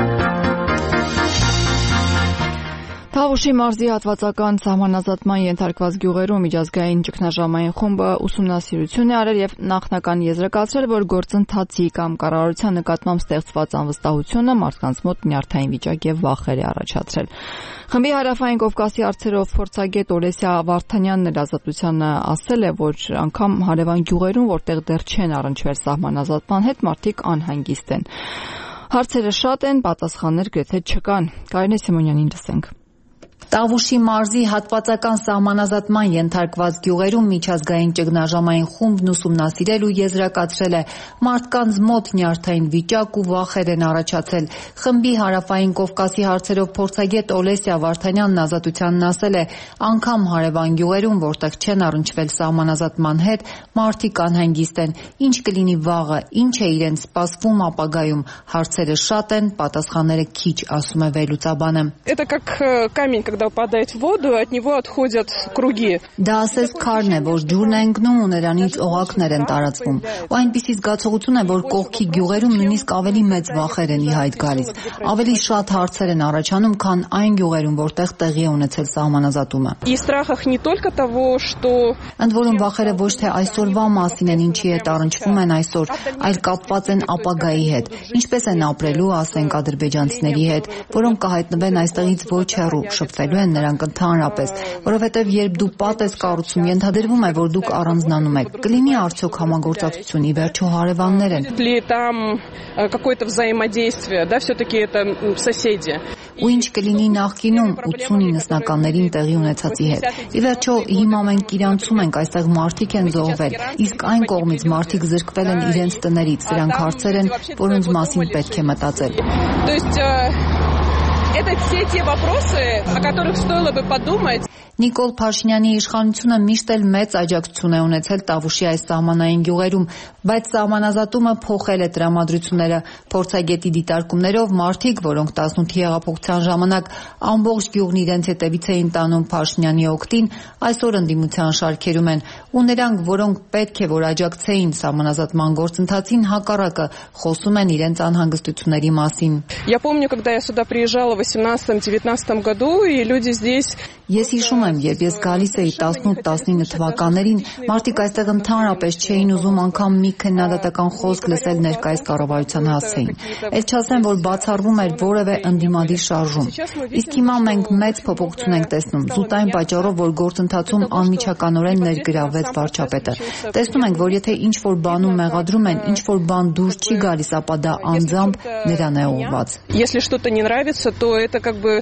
Թավուշի մարզի հատվածական սահմանազատման ենթարկված գյուղերում միջազգային ճգնաժամային խումբը ուսումնասիրություն է արել եւ նախնական եզրակացրել, որ գործընթացի կամ կառավարության նկատմամբ ստեղծված անվստահությունը մարդկանց մոտ նյարդային վիճակ եւ վախեր է առաջացրել։ Խմբի Հարավային Կովկասի հարցերով փորձագետ Օրեսիա Վարդանյանն էլ Ազատությանը ասել է, որ անգամ հարևան գյուղերում, որտեղ դեռ չեն առնչվել սահմանազատման հետ, մարդիկ անհանգիստ են։ Հարցերը շատ են, պատասխաններ գրեթե չկան։ Կարինե Սիմոնյանին լսենք։ Տավուշի մարզի հատվածական սահմանազատման ենթարկված գյուղերում միջազգային ճգնաժամային խումբն ուսումնասիրել ու եզրակացրել է մարդկանց մոտ նյարդային վիճակ ու վախեր են առաջացել։ Խմբի Հարավային Կովկասի հարցերով փորձագետ Օլեսիա Վարդանյանն Ազատությանն ասել է, անգամ հարևան գյուղերում, որտեղ չեն առնչվել սահմանազատման հետ, մարդիկ անհանգիստ են։ Ինչ կլինի վաղը, ինչ է իրենց սպասվում ապագայում։ Հարցերը շատ են, պատասխանները քիչ, ասում է վերլուծաբանը։ Это как камень, когда упадает в воду, от него отходят круги. Դա ասես քարն է, որ ջուրն է ընկնում ու նրանից օղակներ են տարածվում։ Ու այնպիսի զգացողություն է, որ կողքի գյուղերում նույնիսկ ավելի մեծ վախեր են ի հայտ գալիս։ Ավելի շատ հարցեր են առաջանում, քան այն գյուղերում, որտեղ տեղի է ունեցել սահմանազատումը։ И страхах не только того, что Ընդ որում վախերը ոչ թե այսօրվա մասին են, ինչի հետ առնչվում են այսօր, այլ կապված են ապագայի հետ։ Ինչպես են ապրելու, ասենք, ադրբեջանցիների հետ, որոնք կհայտնվեն այստեղից ոչ հեռու, շփվելու են նրանք ընդհանրապես, որովհետև երբ դու պատ ես կառուցում, ենթադրվում է, որ դուք առանձնանում եք։ Կլինի արդյոք համագործակցություն, ի վերջո հարևաններ են։ Ли там какое-то взаимодействие, да, все-таки это соседи. Ու ինչ կլինի նախկինում ութսունիննականներին տեղի ունեցածի հետ։ Ի վերջո հիմա մենք իրանցում ենք, այստեղ մարդիկ են զոհվել, իսկ այն կողմից մարդիկ զրկվել են իրենց տներից, սրանք հարցեր են, որոնց մասին պետք է մտածել։ То есть это все те вопросы, о которых стоило бы подумать. Նիկոլ Փաշինյանի իշխանությունը միշտ էլ մեծ աջակցություն է ունեցել Տավուշի այս սահմանային գյուղերում, բայց սահմանազատումը փոխել է տրամադրությունները։ Փորձագետի դիտարկումներով մարդիկ, որոնք տասնութի հեղափոխության ժամանակ ամբողջ գյուղն իրենց հետևից էին տանում Փաշինյանի օգտին, այսօր ընդդիմության շարքերում են, ու նրանք, որոնք պետք է որ աջակցեին սահմանազատման գործընթացին, հակառակը խոսում են իրենց անհանգստությունների մասին։ Я помню, когда я сюда приезжала в восемнадцатом-девятнадцатом году, и люди здесь... Ես հիշում եմ, երբ ես գալիս էի տասնութ տասնինը թվականներին, մարդիկ այստեղ ընդհանրապես չէին ուզում անգամ մի քննադատական խոսք լսել ներկայիս կառավարության հասցեին։ Այս չասեմ, որ բացառվում էր որևէ ընդդիմադիր շարժում։ Իսկ հիմա մենք մեծ փոփոխություն ենք տեսնում, զուտային պատճառով, որ գործընթացում անմիջականորեն ներգրավվեց վարչապետը։ Տեսնում ենք, որ եթե ինչ-որ բանում մեղադրում են, ինչ-որ բան դուրս չի գալիս, ապա դա անձամբ նրան է ուղղված։ Если что-то не нравится, то это как бы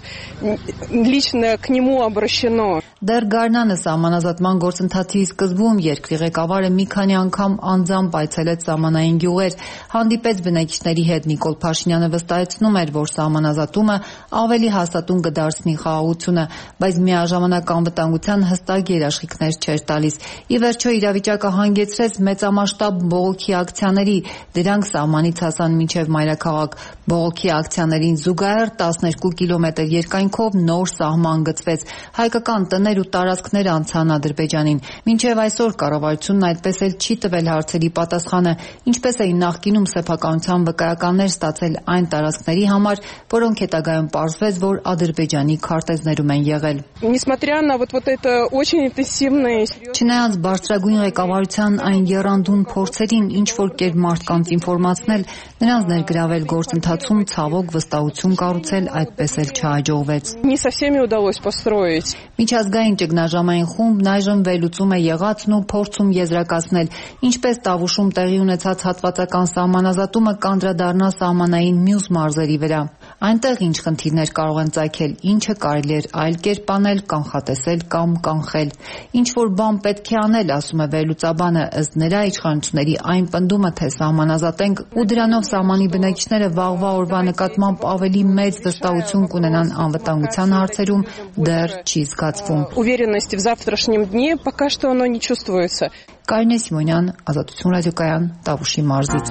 лично к нему обращено. Դեռ գարնանը սահմանազատման գործընթացի սկզբում երկրի ղեկավարը մի քանի անգամ անձամբ այցելեց սահմանային գյուղեր, հանդիպեց բնակիչների հետ։ Նիկոլ Փաշինյանը վստահեցնում էր, որ սահմանազատումը ավելի հաստատուն կդարձնի խաղաղությունը, բայց միաժամանակ անվտանգության հստակ երաշխիքներ չէր տալիս։ Ի վերջո իրավիճակը հանգեցրեց մեծամասշտաբ բողոքի ակցիաների, դրանք սահմանից հասան մինչև մայրաքաղաք։ Բողոքի ակցիաներին զուգահեռ տասներկու կիլոմետր երկայնքով նոր սահման գծվեց։ Հայկական տներ ու տարածքներ անցան Ադրբեջանին։ Մինչև այսօր կառավարությունն այդպես էլ չի տվել հարցերի պատասխանը, ինչպես էին նախկինում սեփականության վկայականներ ստացել այն տարածքների համար, որոնք հետագայում պարզվեց, որ Ադրբեջանի քարտեզներում են եղել։ Несмотря на вот вот это очень интенсивное... Չնայած բարձրագույն ղեկավարության այն եռանդուն փորձերին ինչ որ կերպ մարդկանց ինֆորմացնել, նրանց ներգրավել գործընթացում ցավոք վստահություն կառուցել այդպես էլ չհաջողվեց։ Не со всеми удалось построить. Միջազգային ճգնաժամային խումբն այժմ վերլուծում է եղածն ու փորձում եզրակացնել, ինչպես Տավուշում տեղի ունեցած հատվածական սահմանազատումը կանդրադառնա սահմանային մյուս մարզերի վրա։ Այնտեղ ինչ խնդիրներ կարող են ծագել, ինչը կարելի էր այլ կերպ անել, կանխատեսել կամ կանխել։ Ինչ որ բան պետք է անել, ասում է վերլուծաբանը, ըստ նրա իշխանությունների այն պնդումը, թե սահմանազատենք ու դրանով սահմանի բնակիչները վաղվա օրվա նկատմամբ ավելի մեծ վստահություն կունենան անվտանգության հարցերում, դեռ չի զգացվում։ Уверенности в завтрашнем дне пока что оно не чувствуется. Կարինե Սիմոնյան, Ազատություն ռադիոկայան, Տավուշի մարզից։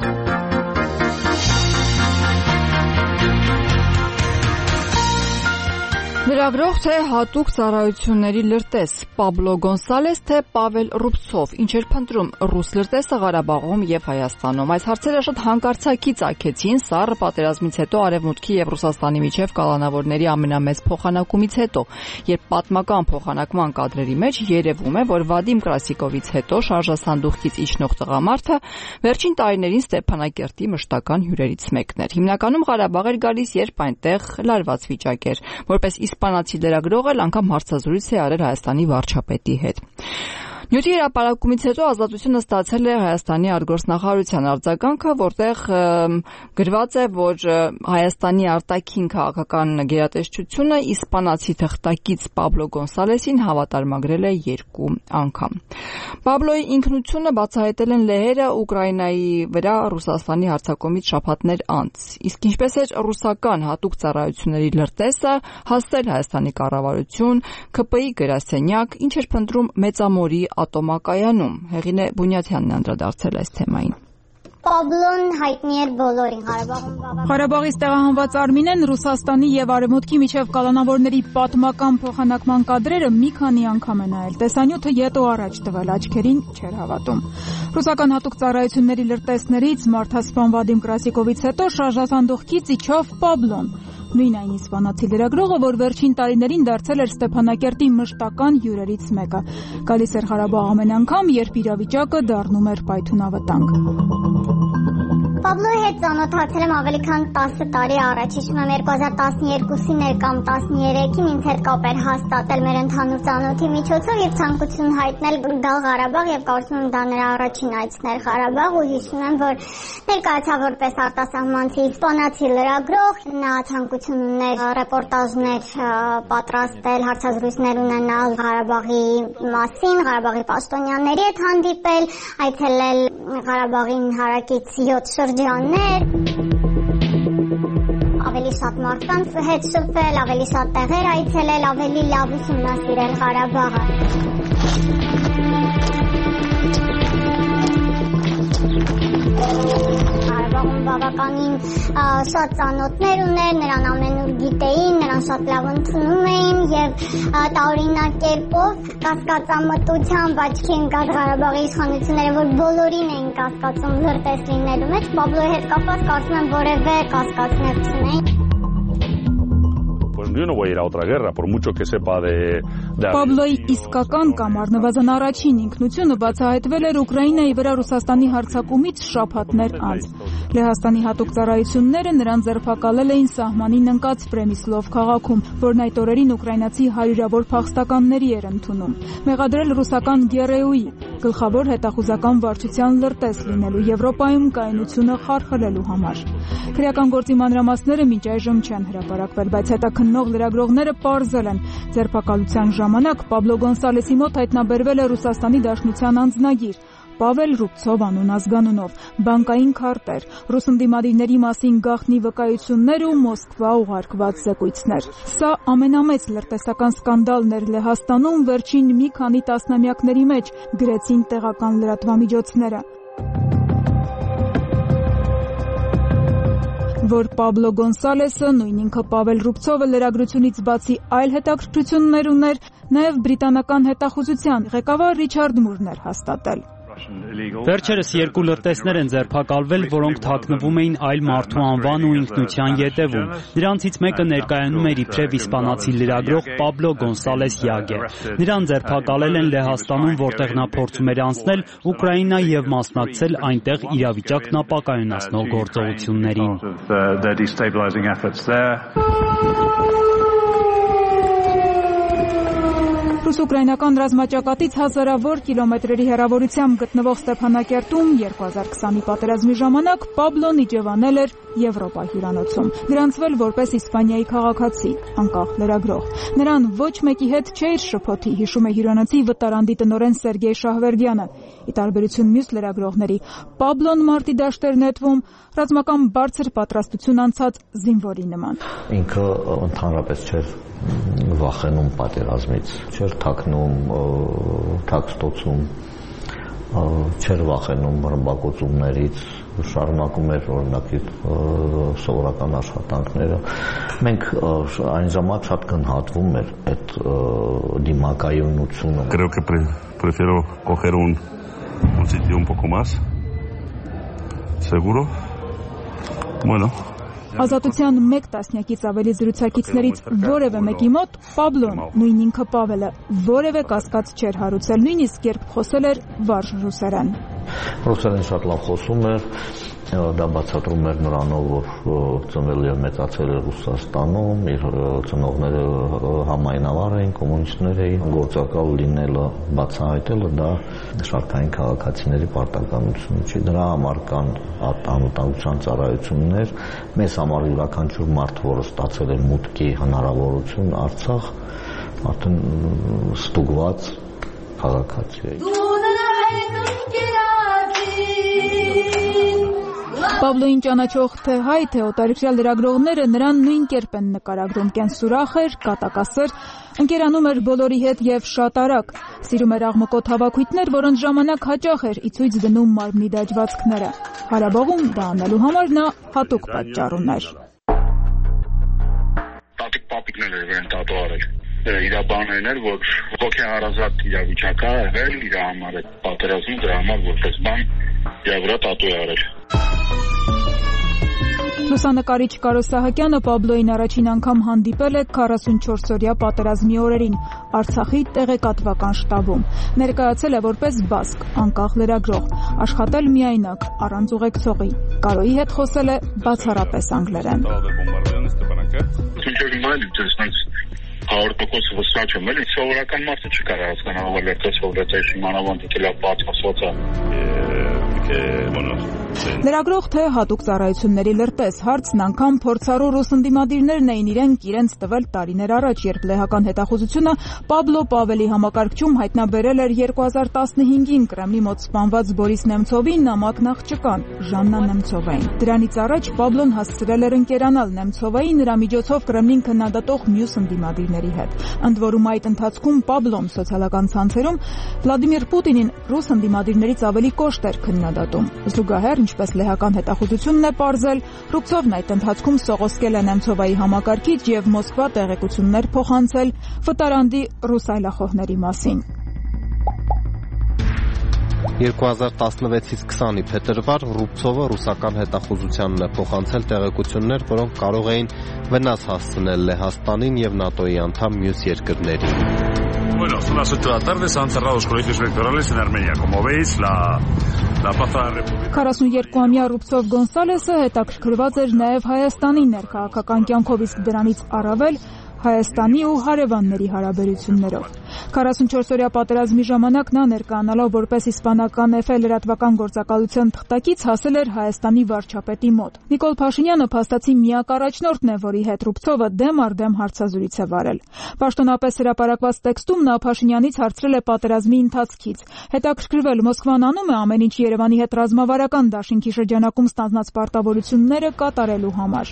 Լրագրող թե հատուկ ծառայությունների լրտես Պաբլո Գոնսալես թե Պավել Ռուբցով ինչ էր փնտրում ռուս լրտեսը Ղարաբաղում եւ Հայաստանում։ Այս հարցերը շատ հանկարծակի ծագեցին սառը պատերազմից հետո Արևմուտքի եւ Ռուսաստանի միջև կալանավորների ամենամեծ փոխանակումից հետո, երբ պատմական փոխանակման կադրերի մեջ երևում է, որ Վադիմ Կրասիկովից հետո շարժասանդուղքից իջնող տղամարդը վերջին տարիներին Ստեփանակերտի մշտական հյուրերից մեկն էր։ Հիմնականում Ղարաբաղ էր գալիս, երբ այնտեղ լարված վիճակ էր, որպես իսպանացի լրագրող էլ անգամ հարցազրույց է արել Հայաստանի վարչապետի հետ։ Նյութի հրապարակումից հետո Ազատությունը ստացել է Հայաստանի արտգործնախարարության արձագանքը, որտեղ գրված է, որ Հայաստանի արտաքին քաղաքական գերատեսչությունը իսպանացի թղթակից Պաբլո Գոնսալեսին հավատարմագրել է երկու անգամ։ Պաբլոյի ինքնությունը բացահայտել են լեհերը Ուկրաինայի վրա Ռուսաստանի հարձակումից շաբաթներ անց։ Իսկ ինչպես էր ռուսական հատուկ ծառայությունների լրտեսը հասել Հայաստանի կառավարություն, K P I գրասենյակ, ինչ էր փնտրում Մեծամորի ատոմակայանում։ Հեղինե Բունյաթյանն է անդրադարձել այս թեմային։ Պաբլոն հայտնի էր բոլորին Ղարաբաղում։ Ղարաբաղից տեղահանված Արմինեն Ռուսաստանի եւ Արևմուտքի միջև կալանավորների պատմական փոխանակման կադրերը մի քանի անգամ է նայել։ Տեսանյութը յետո առաջ տվել, աչքերին չէր հավատում։ Ռուսական հատուկ ծառայությունների լրտեսներից մարդասպան Վադիմ Կրասիկովից հետո շարժասանդուղքից իջավ Պաբլոն։ Նույն այն իսպանացի լրագրողը, որ վերջին տարիներին դարձել էր Ստեփանակերտի մշտական հյուրերից մեկը։ Գալիս էր Ղարաբաղ ամեն անգամ, երբ իրավիճակը դառնում էր պայթունավտանգ։ Պաբլոյի հետ ծանոթացել եմ ավելի քան տասը տարի առաջ, հիշում եմ երկու հազար տասներկուսին էր կամ տասներեքին ինձ հետ կապ էր հաստատել մեր ընդհանուր ծանոթի միջոցով եւ ցանկություն հայտնել գալ Ղարաբաղ եւ կարծում եմ դա նրա առաջին այցն էր Ղարաբաղ ու հիշում եմ, որ ներկայացավ որպես արտասահմանցի իսպանացի լրագրող, նա ցանկություն ուներ ռեպորտաժներ պատրաստել, հարցազրույցներ ունենալ Ղարաբաղի մասին, Ղարաբաղի պաշտոնյաների հետ հանդիպել, այցելել Ղարաբաղին հարակից յոթ շրջաններ, ավելի շատ մարդկանց հետ շփվել, ավելի շատ տեղեր այցելել, ավելի լավ ուսումնասիրել Ղարաբաղը։ Ղարաբաղում բավականին շատ ծանոթներ ուներ, նրան ամենուր գիտեին, նրան շատ լավ ընդունում էին եւ տարօրինակ կերպով կասկածամտությամբ աչքի ընկած Ղարաբաղի իշխանությունները, որ բոլորին էին կասկածում լրտես լինելու մեջ, Պաբլոյի հետ կապված կարծում եմ որևէ կասկածներ չունեին։ yo no voy a ir a otra guerra, por mucho que sepa de... de... Պաբլոյի իսկական կամ առնվազն առաջին ինքնությունը բացահայտվել էր Ուկրաինայի վրա Ռուսաստանի հարձակումից շաբաթներ անց։ Լեհաստանի հատուկ ծառայությունները նրան ձերբակալել էին սահմանին ընկած Պրեմիսլով քաղաքում, որն այդ օրերին ուկրաինացի հարյուրավոր փախստականների էր ընդունում։ Մեղադրել ռուսական գերեուի, գլխավոր հետախուզական վարչության լրտես լինելու Եվրոպայում կայունությունը խարխլելու համար։ Քրեական գործի մանրամասները մինչ այժմ չեն հրապարակվել, բայց հետաքննող լրագրողները պարզել են, ձերբակալության ժամանակ Պաբլո Գոնսալեսի մոտ հայտնաբերվել է Ռուսաստանի Դաշնության անձնագիր, Պավել Ռուբցով անուն ազգանունով, բանկային քարտեր, ռուս ընդդիմադիրների մասին գաղտնի վկայություններ ու Մոսկվա ուղարկված զեկույցներ։ Սա ամենամեծ լրտեսական սկանդալն էր Լեհաստանում վերջին մի քանի տասնամյակների մեջ, գրեցին տեղական լրատվամիջոցները։ Որ Պաբլո Գոնսալեսը, նույն ինքը Պավել Ռուբցովը լրագրությունից բացի այլ հետաքրքրություններ ուներ, նաև բրիտանական հետախուզության ղեկավար Ռիչարդ Մուրն էր հաստատել։ Վերջերս երկու լրտեսներ են ձերբակալվել, որոնք թաքնվում էին այլ մարդու անվան ու ինքնության ետևում։ Նրանցից մեկը ներկայանում էր իբրև իսպանացի լրագրող Պաբլո Գոնսալես Յագե։ Նրան ձերբակալել են Լեհաստանում, որտեղ նա փորձում էր անցնել Ուկրաինա եւ մասնակցել այնտեղ իրավիճակն ապակայունացնող գործողություններին։ Ռուս-ուկրաինական ռազմաճակատից հազարավոր կիլոմետրերի հեռավորությամբ գտնվող Ստեփանակերտում երկու հազար քսանի պատերազմի ժամանակ Պաբլոն իջևանել էր Եվրոպա հյուրանոցում, գրանցվել որպես Իսպանիայի քաղաքացի, անկախ լրագրող։ Նրան ոչ մեկի հետ չէր շփոթի, հիշում է հյուրանոցի վտարանդի տնօրեն Սերգեյ Շահվերդյանը։ Ի տարբերություն մյուս լրագրողների, Պաբլոն մարտի դաշտեր նետվում ռազմական բարձր պատրաստություն անցած զինվորի նման։ Ինքը ընդհանրապես չէր վախենում պատերազմից, չէր թաքնում, թաքստոցում, չէր վախենում ռմբակոծումներից, շարունակում էր օրինակ սովորական աշխատանքները։ Մենք այն ժամանակ շատ գնահատվում էր այդ դիմակայունությունը։ Creo que prefiero coger un un sitio un poco más seguro. Bueno. Ազատության մեկ տասնյակից ավելի զրուցակիցներից որևէ մեկի մոտ Պաբլոն, նույն ինքը Պավելը, որևէ կասկած չէր հարուցել, նույնիսկ երբ խոսել էր վարժ ռուսերեն։ Ռուսերեն շատ լավ խոսում էր, դա բացատրում էր նրանով, որ ծնվել եւ մեծացել է Ռուսաստանում, իր ծնողները համայնավար էին, կոմունիստներ էին, գործակալ լինելը, բացահայտելը դա շարքային քաղաքացիների պարտականություն չի։ Դրա համար կան անվտանգության ծառայություններ, մեզ համար յուրաքանչյուր մարդ, որը ստացել է մուտքի հնարավորություն Արցախ, արդեն ստուգված քաղաքացի է։ Պաբլոին ճանաչող թե հայ, թե օտարերկրյա լրագրողները նրան նույն կերպ են նկարագրում, կենսուրախ էր, կատակասեր, ընկերանում էր բոլորի հետ եւ շատ արագ, սիրում էր աղմկոտ հավաքույթներ, որոնց ժամանակ հաճախ էր ի ցույց դնում մարմնի դաջվածքները։ Ղարաբաղում դա անելու համար նա հատուկ պատճառ ուներ։ Տատիկ պապիկներ էր վեն տատու արել։ Իրա բաներն էր, որ հոգեհարազատ իրավիճակ է եղել, իր համար այդ պատերազմում դրա համար որպես բան իր վրա տատու է արել։ Լուսանկարիչ Կարո Սահակյանը Պաբլոյին առաջին անգամ հանդիպել է քառասունչորսօրյա պատերազմի օրերին Արցախի տեղեկատվական շտաբում։ Ներկայացել է որպես բասկ, անկախ լրագրող, աշխատել միայնակ, առանց ուղեկցողի։ Կարոյի հետ խոսել է բացառապես անգլերեն։ Հարյուր տոկոս վստահ չեմ, էլի սովորական մարդը չկարա հասկանալ, որ լրտես հովրեցայ մանավանդ դիտելա բացասված է։ Լրագրող թե հատուկ ծառայությունների լրտես հարցն անգամ փորձառու ռուս ընդդիմադիրներն էին իրենք իրենց տվել տարիներ առաջ, երբ լեհական հետախուզությունը Պաբլո Պավելի համակարգչում հայտնաբերել էր երկու հազար տասնհինգին Կրեմլի մոտ սպանված Բորիս Նեմցովին նամակն աղջկան, Ժաննա Նեմցովային։ Դրանից առաջ Պաբլոն հասցրել էր ընկերանալ Նեմցովայի, նրա միջոցով Կրեմլին քննադատող մյուս ընդդիմադիրների հետ։ Ընդ որում այդ ընթացքում Պաբլոն սոցիալական ցանցերում Վլադիմիր Պուտինին ռուս ընդդիմադիրներից ավելի կոշտ էր քննադատում։ Զուգահեռ, ինչպես լեհական հետախուզությունն է պարզել, Ռուբցովն այդ ընթացքում սողոսկել է Նեմցովայի համակարգիչ եւ Մոսկվա տեղեկություններ փոխանցել վտարանդի ռուս այլախոհների մասին։ երկու հազար տասնվեցից քսանի փետրվար Ռուբցովը ռուսական հետախուզությանն է փոխանցել տեղեկություններ, որոնք կարող էին վնաս հասցնել Լեհաստանին եւ ՆԱՏՕ-ի անդամ մյուս երկրներին։ Bueno, son las ocho de la tarde, se han cerrado los colegios electorales en Armenia. Como veis, la, la Plaza de la República. քառասունյոթամյա Ռուբցով Գոնսալեսը հետաքրքրված էր նաև Հայաստանի ներքաղաքական կյանքով, իսկ դրանից առավել Հայաստանի ու հարևանների հարաբերություններով։ քառասունչորսօրյա պատերազմի ժամանակ նա ներկայանալով որպես իսպանական էֆ լրատվական գործակալության թղթակից հասել էր Հայաստանի վարչապետի մոտ։ Նիկոլ Փաշինյանը փաստացի միակ առաջնորդն է, որի հետ Ռուբցովը դեմ առ դեմ հարցազրույց է վարել։ Պաշտոնապես հրապարակված տեքստում նա Փաշինյանից հարցրել է պատերազմի ընթացքից։ Հետաքրքրվել Մոսկվան անում է ամեն ինչ Երևանի հետ ռազմավարական դաշինքի շրջանակում ստանձնած պարտավորությունները կատարելու համար։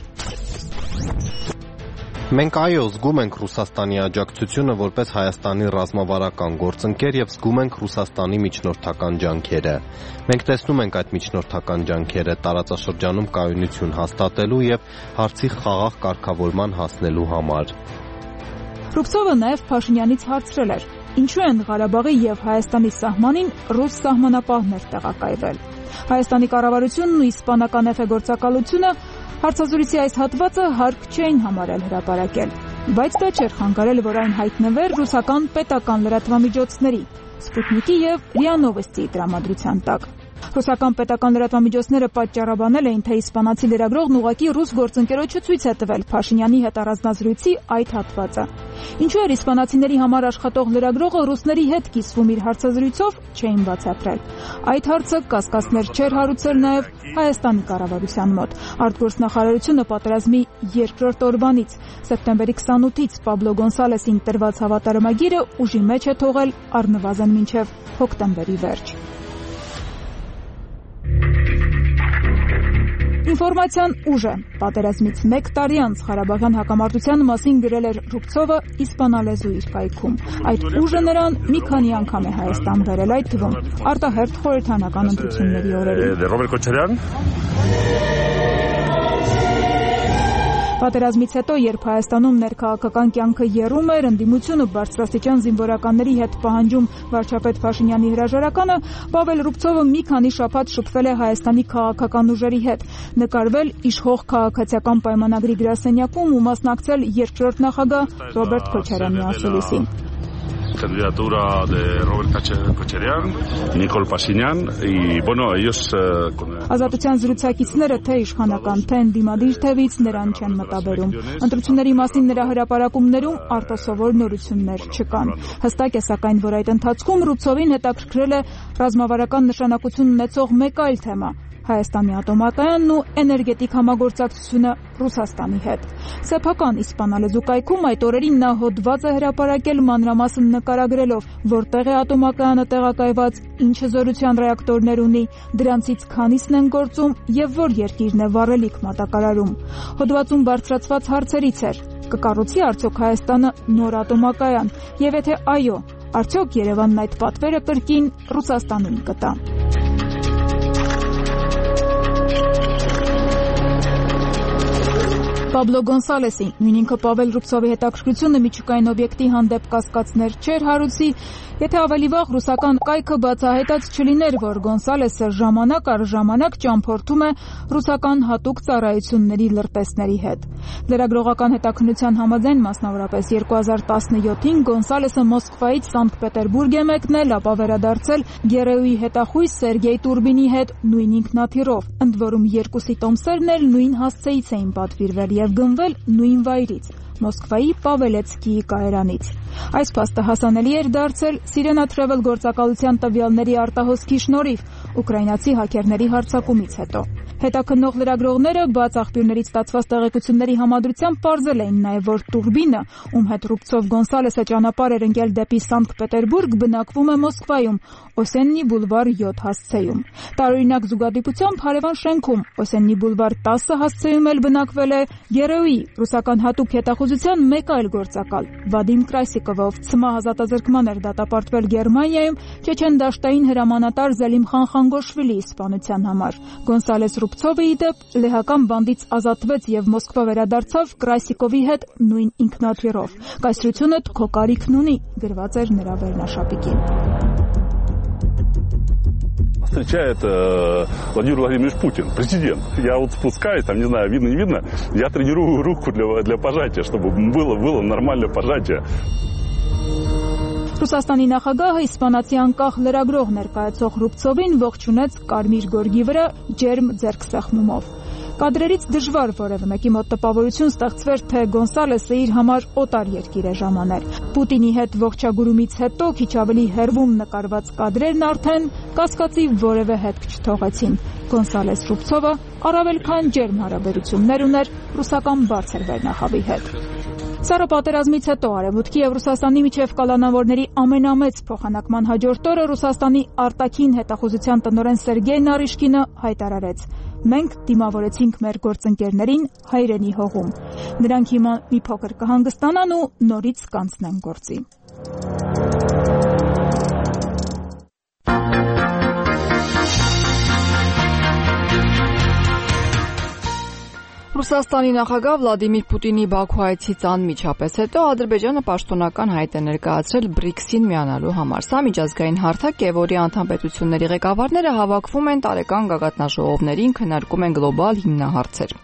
Մենք այո զգում ենք Ռուսաստանի աջակցությունը որպես Հայաստանի ռազմավարական գործընկեր եւ զգում ենք Ռուսաստանի միջնորդական ջանքերը։ Մենք տեսնում ենք այդ միջնորդական ջանքերը տարածաշրջանում կայունություն հաստատելու եւ հարցի խաղաղ կարգավորման հասնելու համար։ Ռուբցովը նաեւ Փաշինյանից հարցրել էր. ինչու են Ղարաբաղի եւ Հայաստանի սահմանին ռուս սահմանապահներ տեղակայվել։ Հայաստանի կառավարությունն ու իսպանական էֆ գործակալությունը հարցազրույցի այս հատվածը հարկ չէին համարել հրապարակել, բայց դա չէր խանգարել, որ այն հայտնվեր ռուսական պետական լրատվամիջոցների, Սպուտնիկի եւ ՌԻԱ Նովոստիի տրամադրության տակ։ Ռուսական պետական լրատվամիջոցները պատճառաբանել էին, թե իսպանացի լրագրողն ուղղակի ռուս գործընկերոջը ցույց է տվել Փաշինյանի հետ առանձնազրույցի այդ հատվածը։ Ինչու էր իսպանացիների համար աշխատող լրագրողը ռուսների հետ կիսվում իր հարցազրույցով, չէին բացատրել։ Այդ հարցը կասկածներ չէր հարուցել նաև Հայաստանի կառավարության մոտ։ Արտգործնախարարությունը պատերազմի երկրորդ օրվանից սեպտեմբերի քսանութից Պաբլո Գոնսալեսին տրված հավատարմագիրը ուժի մեջ է թողել առնվազն մինչև հոկտեմբերի վերջ։ Ինֆորմացիան ուժ է։ Պատերազմից մեկ տարի անց Ղարաբաղյան հակամարտության մասին գրել էր Ռուբցովը իսպանալեզու իր կայքում։ Այդ ուժը նրան մի քանի անգամ է Հայաստան բերել, այդ թվում արտահերթ խորհրդանական ընտրությունների օրերին։ Պատերազմից հետո, երբ Հայաստանում ներքաղաքական կյանքը եռում էր, ընդդիմությունը բարձրաստիճան զինվորականների հետ պահանջում վարչապետ Փաշինյանի հրաժարականը, Պավել Ռուբցովը մի քանի շաբաթ շփվել է Հայաստանի քաղաքական ուժերի հետ, նկարվել իշխող քաղաքացիական պայմանագրի գրասենյակում ու մասնակցել երկրորդ նախագահ Ռոբերտ Քոչարյանի ասուլիսին։ Candidatura de Robert Kocharian, Nicol Pashinyan y bueno, ellos Ազատության զրուցակիցները թե իշխանական, թե ընդդիմադիր թևից նրան չեն մտաբերում։ Ընտրությունների մասին նրա հրապարակումներում արտասովոր նորություններ չկան։ Հստակ է սակայն, որ այդ ընթացքում Ռուբցովին հետաքրքրել է ռազմավարական նշանակություն ունեցող մեկ այլ թեմա՝ Հայաստանի ատոմակայանն ու էներգետիկ համագործակցությունը Ռուսաստանի հետ։ Սեփական իսպանալեզու կայքում այդ օրերին նա հոդված է հրապարակել մանրամասն նկարագրելով, որտեղ է ատոմակայանը տեղակայված, ինչ հզորության ռեակտորներ ունի, դրանցից քանիսն են գործում եւ որ երկիրն է վառելիք մատակարարում։ Հոդվածում բարձրացված հարցերից էր. կկառուցի արդյոք Հայաստանը նոր ատոմակայան, եւ եթե այո, արդյոք Երևանն այդ պատվերը կրկին Ռուսաստանին կտա։ Պաբլո Գոնսալեսի, նույն ինքը Պավել Ռուբցովի հետաքրքրությունը միջուկային օբյեկտի հանդեպ կասկածներ չէր հարուցի, եթե ավելի վաղ ռուսական կայքը բացահայտած չլիներ, որ Գոնսալեսը ժամանակ առ ժամանակ ճամփորդում է ռուսական հատուկ ծառայությունների լրտեսների հետ։ Լրագրողական հետաքննության համաձայն, մասնավորապես երկու հազար տասնյոթին Գոնսալեսը Մոսկվայից Սանկտ Պետերբուրգ է մեկնել, ապա վերադարձել Գերեուի հետախույզ Սերգեյ Տուրբինի հետ նույն ինքնաթիռով, ընդ որում երկուսի տոմսերն էլ նույն հասցեից էին պատվիրվել եւ գնվել նույն վայրից՝ Մոսկվայի Պավելեցկիի կայարանից։ Այս փաստը հասանելի էր դարձել Sirena Travel գործակալության տվյալների արտահոսքի շնորհիվ ուկրաինացի հաքերների հարձակումից հետո։ Հետաքննող լրագրողները բաց աղբյուրներից ստացված տեղեկությունների համադրությամբ պարզել էին նաև, որ Տուրբինը, ում հետ Ռուբցով Գոնսալեսը ճանապարհ էր ընկել դեպի Սանկտ Պետերբուրգ, բնակվում է Մոսկվայում, Օսեննի բուլվար յոթ հասցեում։ Տարօրինակ զուգադիպությամբ հարևան շենքում Օսեննի բուլվար տասը հասցեում էլ բնակվել է Գերեուի ռուսական հատուկ հետախուզության մեկ այլ գործակալ՝ Վադիմ Կրասիկովը, ով ցմահ ազատազրկման էր դատապարտվել Գերմանիայում Չեչեն դաշտային հրամանատար Զելիմխան Խանգոշվիլիի սպանության համար։ Գոնսալես Ռուբցովը ի դեպ լեհական բանդից ազատվեց եւ Մոսկվա վերադարձավ Կրասիկովի հետ նույն ինքնաթիռով։ Կայսրությունդ քո կարիքն ունի, գրված էր նրա վերնաշապիկին։ встречает э, Владимир Владимирович Путин, президент. Я вот спускаюсь, там, не знаю, видно, не видно, я тренирую руку для, для пожатия, чтобы было, было нормальное пожатие. Ռուսաստանի նախագահը իսպանացի անկախ լրագրող ներկայացող Ռուբցովին ողջունեց կարմիր գորգի վրա ջերմ ձեռքսեղմումով։ Կադրերից դժվար որևէ մեկի մոտ տպավորություն ստեղծվեր, թե Գոնսալեսը իր համար օտար երկիր է ժամանել։ Պուտինի հետ ողջագուրումից հետո քիչ ավելի հեռվում նկարված կադրերն արդեն կասկածի որևէ հետք չթողեցին։ Գոնսալես Ռուբցովը առավել քան ջերմ հարաբերություններ ուներ ռուսական բարձր վերնախավի հետ։ Սառը պատերազմից հետո Արևմուտքի եւ Ռուսաստանի միջև կալանավորների ամենամեծ փոխանակման հաջորդ օրը Ռուսաստանի արտաքին հետախուզության տնօրեն Սերգեյ Նարիշկինը հայտարարեց. «Մենք դիմավորեցինք մեր գործընկերներին հայրենի հողում։ Նրանք հիմա մի փոքր կհանգստանան ու նորից կանցնեն գործի»։ Ռուսաստանի նախագահ Վլադիմիր Պուտինի Բաքու այցից անմիջապես հետո Ադրբեջանը պաշտոնական հայտ է ներկայացրել բրիքսին միանալու համար։ Սա միջազգային հարթակ է, որի անդամ պետությունների ղեկավարները հավաքվում են տարեկան գագաթնաժողովներին, քննարկում են գլոբալ հիմնահարցեր։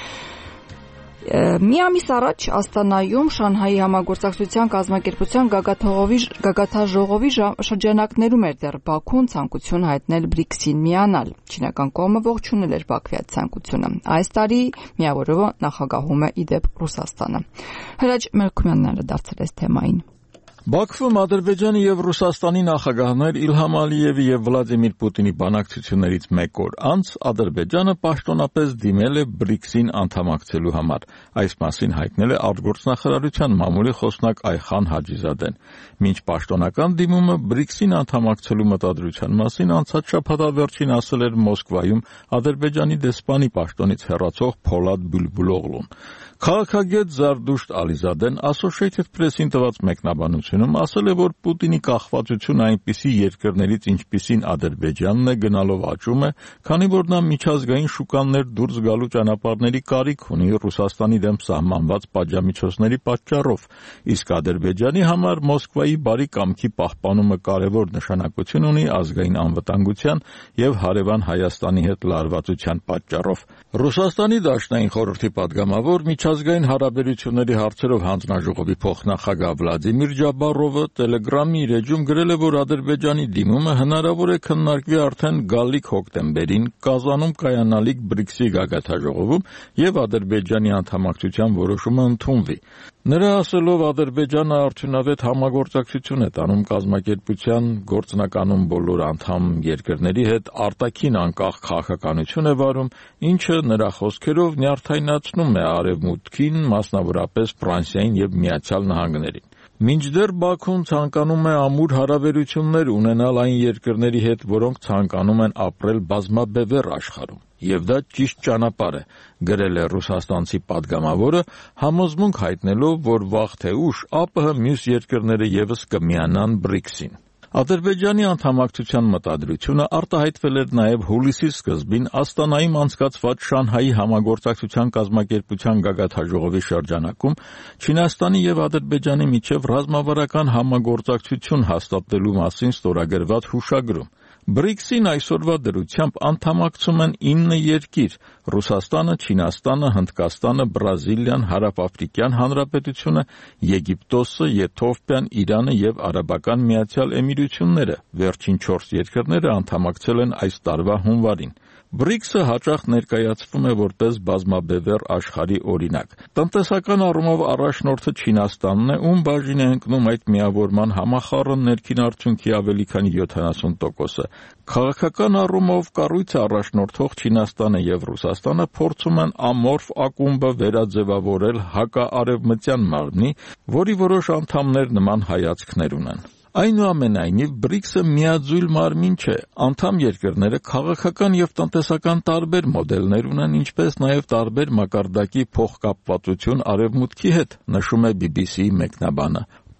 Մի ամիս առաջ Աստանայում Շանհայի համագործակցության կազմակերպության գագաթնաժողովի շրջանակներում էր դեռ Բաքուն ցանկություն հայտնել բրիքսին միանալ։ Չինական կողմը ողջունել էր Բաքվի այդ ցանկությունը։ Այս տարի միավորովը նախագահում է ի դեպ Ռուսաստանը։ Հրաչ Մելքումյանն անդրադարձել է թեմային։ Բաքվում Ադրբեջանի եւ Ռուսաստանի նախագահներ Իլհամ Ալիևի եւ Վլադիմիր Պուտինի բանակցություններից մեկ օր անց Ադրբեջանը պաշտոնապես դիմել է բրիքսին անդամակցելու համար։ Այս մասին հայտնել է արտգործնախարարության մամուլի խոսնակ Այխան Հաջիզադեն։ Մինչ պաշտոնական դիմումը բրիքսին անդամակցելու մտադրության մասին անցած շաբաթավերջին ասել էր Մոսկվայում Ադրբեջանի դեսպանի պաշտոնից հեռացող Փոլադ Բուլբուլօղլուն։ Քաղաքագետ Զարդուշտ Ալիզադեն Associated Press-ին տված մեկնաբանությունում ասել է, որ Պուտինի կախվածությունը այնպիսի երկրներից, ինչպիսին Ադրբեջանն է, գնալով աճում է, քանի որ նա միջազգային շուկաներ դուրս գալու ճանապարհների կարիք ունի Ռուսաստանի դեմ սահմանված պատժամիջոցների պատճառով, իսկ Ադրբեջանի համար Մոսկվայի բարի կամքի պահպանումը կարևոր նշանակություն ունի ազգային անվտանգության եւ հարևան Հայաստանի հետ լարվածության պատճառով։ Ռուսաստանի Դաշնային խորհրդի падգամավոր միջազգային հարաբերությունների հարցերով հանձնաժողովի փոխնախագահ Վլադիմիր Ջաբարովը Telegram-ի իր էջում գրել է, որ Ադրբեջանի դիմումը հնարավոր է քննարկվի արդեն գալիք հոկտեմբերին Կազանում կայանալիք բրիքսի գագաթնաժողովում եւ Ադրբեջանի անդամակցության որոշումը ընդունվի։ Նրա ասելով Ադրբեջանը արդյունավետ համագործակցություն է տանում կազմակերպության գործնականում բոլոր անդամ երկրների հետ արտաքին անկախ քաղաքականություն է վարում, ինչը նրա խոսքերով նյարդայնացնում է Արևմուտքին, մասնավորապես Ֆրանսիային եւ Միացյալ Նահանգներին։ Մինչդեռ Բաքուն ցանկանում է ամուր հարաբերություններ ունենալ այն երկրների հետ, որոնք ցանկանում են ապրել բազմաբևեռ աշխարհում։ Եվ դա ճիշտ ճանապարհ է, գրել է ռուսաստանցի падգամավորը, համոզմունք հայտնելով, որ վաղ թե ուշ ԱՊՀ մյուս երկրները եւս կմիանան բրիքսին։ Ադրբեջանի անդամակցության մտադրությունը արտահայտվել էր նաև հուլիսի սկզբին Աստանայում անցկացված Շանհայի համագործակցության կազմակերպության գագաթնաժողովի շրջանակում Չինաստանի եւ Ադրբեջանի միջև ռազմավարական համագործակցություն հաստատելու մասին ստորագրված հուշագրում։ բրիքսին այսօրվա դրությամբ անդամակցում են ինը երկիր՝ Ռուսաստանը, Չինաստանը, Հնդկաստանը, Բրազիլիան, Հարավաֆրիկյան Հանրապետությունը, Եգիպտոսը, Եթովպիան, Իրանը եւ Արաբական Միացյալ Էմիրությունները։ Վերջին չորս երկրները անդամակցել են այս տարվա հունվարին։ բրիքսը հաճախ ներկայացվում է որպես բազմաբևեռ աշխարհի օրինակ։ Տնտեսական առումով առաջնորդը Չինաստանն է, ում բաժին է ընկնում այդ միավորման համախառն ներքին արդյունքի ավելի քան յոթանասուն տոկոսը։ Քաղաքական առումով կառույցը առաջնորդող Չինաստանը եւ Ռուսաստանը փորձում են ամորֆ ակումբը վերաձևավորել հակաարևմտյան մարմնի, որի որոշ անդամներ նման հայացքներ ունեն։ Այնուամենայնիվ բրիքսը միաձույլ մարմին չէ, անդամ երկրները քաղաքական եւ տնտեսական տարբեր մոդելներ ունեն, ինչպես նաեւ տարբեր մակարդակի փոխկապվածություն արևմուտքի հետ, նշում է բի բի սի-ի մեկնաբանը։